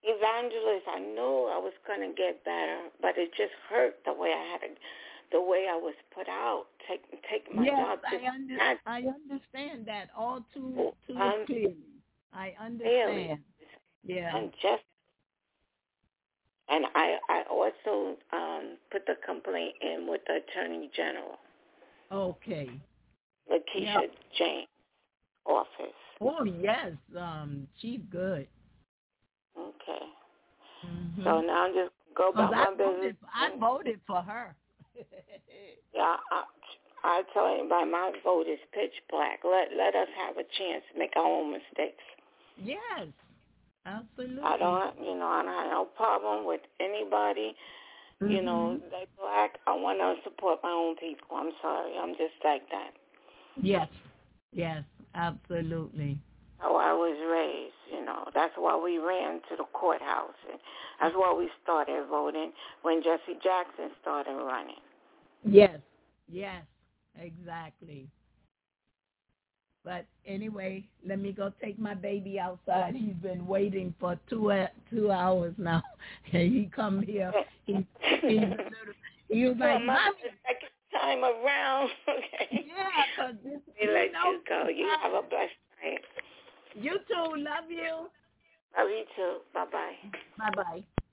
evangelist, I knew I was going to get better, but it just hurt the way I had to, the way I was put out. Take take my yes, job. I, under, I, I understand that all too too um, clearly. I understand. Yeah. And just and I I also um, put the complaint in with the Attorney General. Okay. Lakeisha yep. James office. Oh yes, um, she's good. Okay. Mm-hmm. So now I'm just go about my I business. Voted, I voted for her. yeah, I, I tell anybody my vote is pitch black. Let let us have a chance to make our own mistakes. Yes, absolutely. I don't, you know, I don't have no problem with anybody. Mm-hmm. You know, they black. I want to support my own people. I'm sorry. I'm just like that. Yes, yes, absolutely. How I was raised, you know. That's why we ran to the courthouse. And that's why we started voting when Jesse Jackson started running. Yes, yes, exactly. But anyway, let me go take my baby outside. He's been waiting for two uh, two hours now. And he come here. He, he's a little, he was like, well, Mommy. Second time around. Okay. Yeah, because this. We let know, you go. You have a blessed night. You too. Love you. Love you too. Bye-bye. Bye-bye.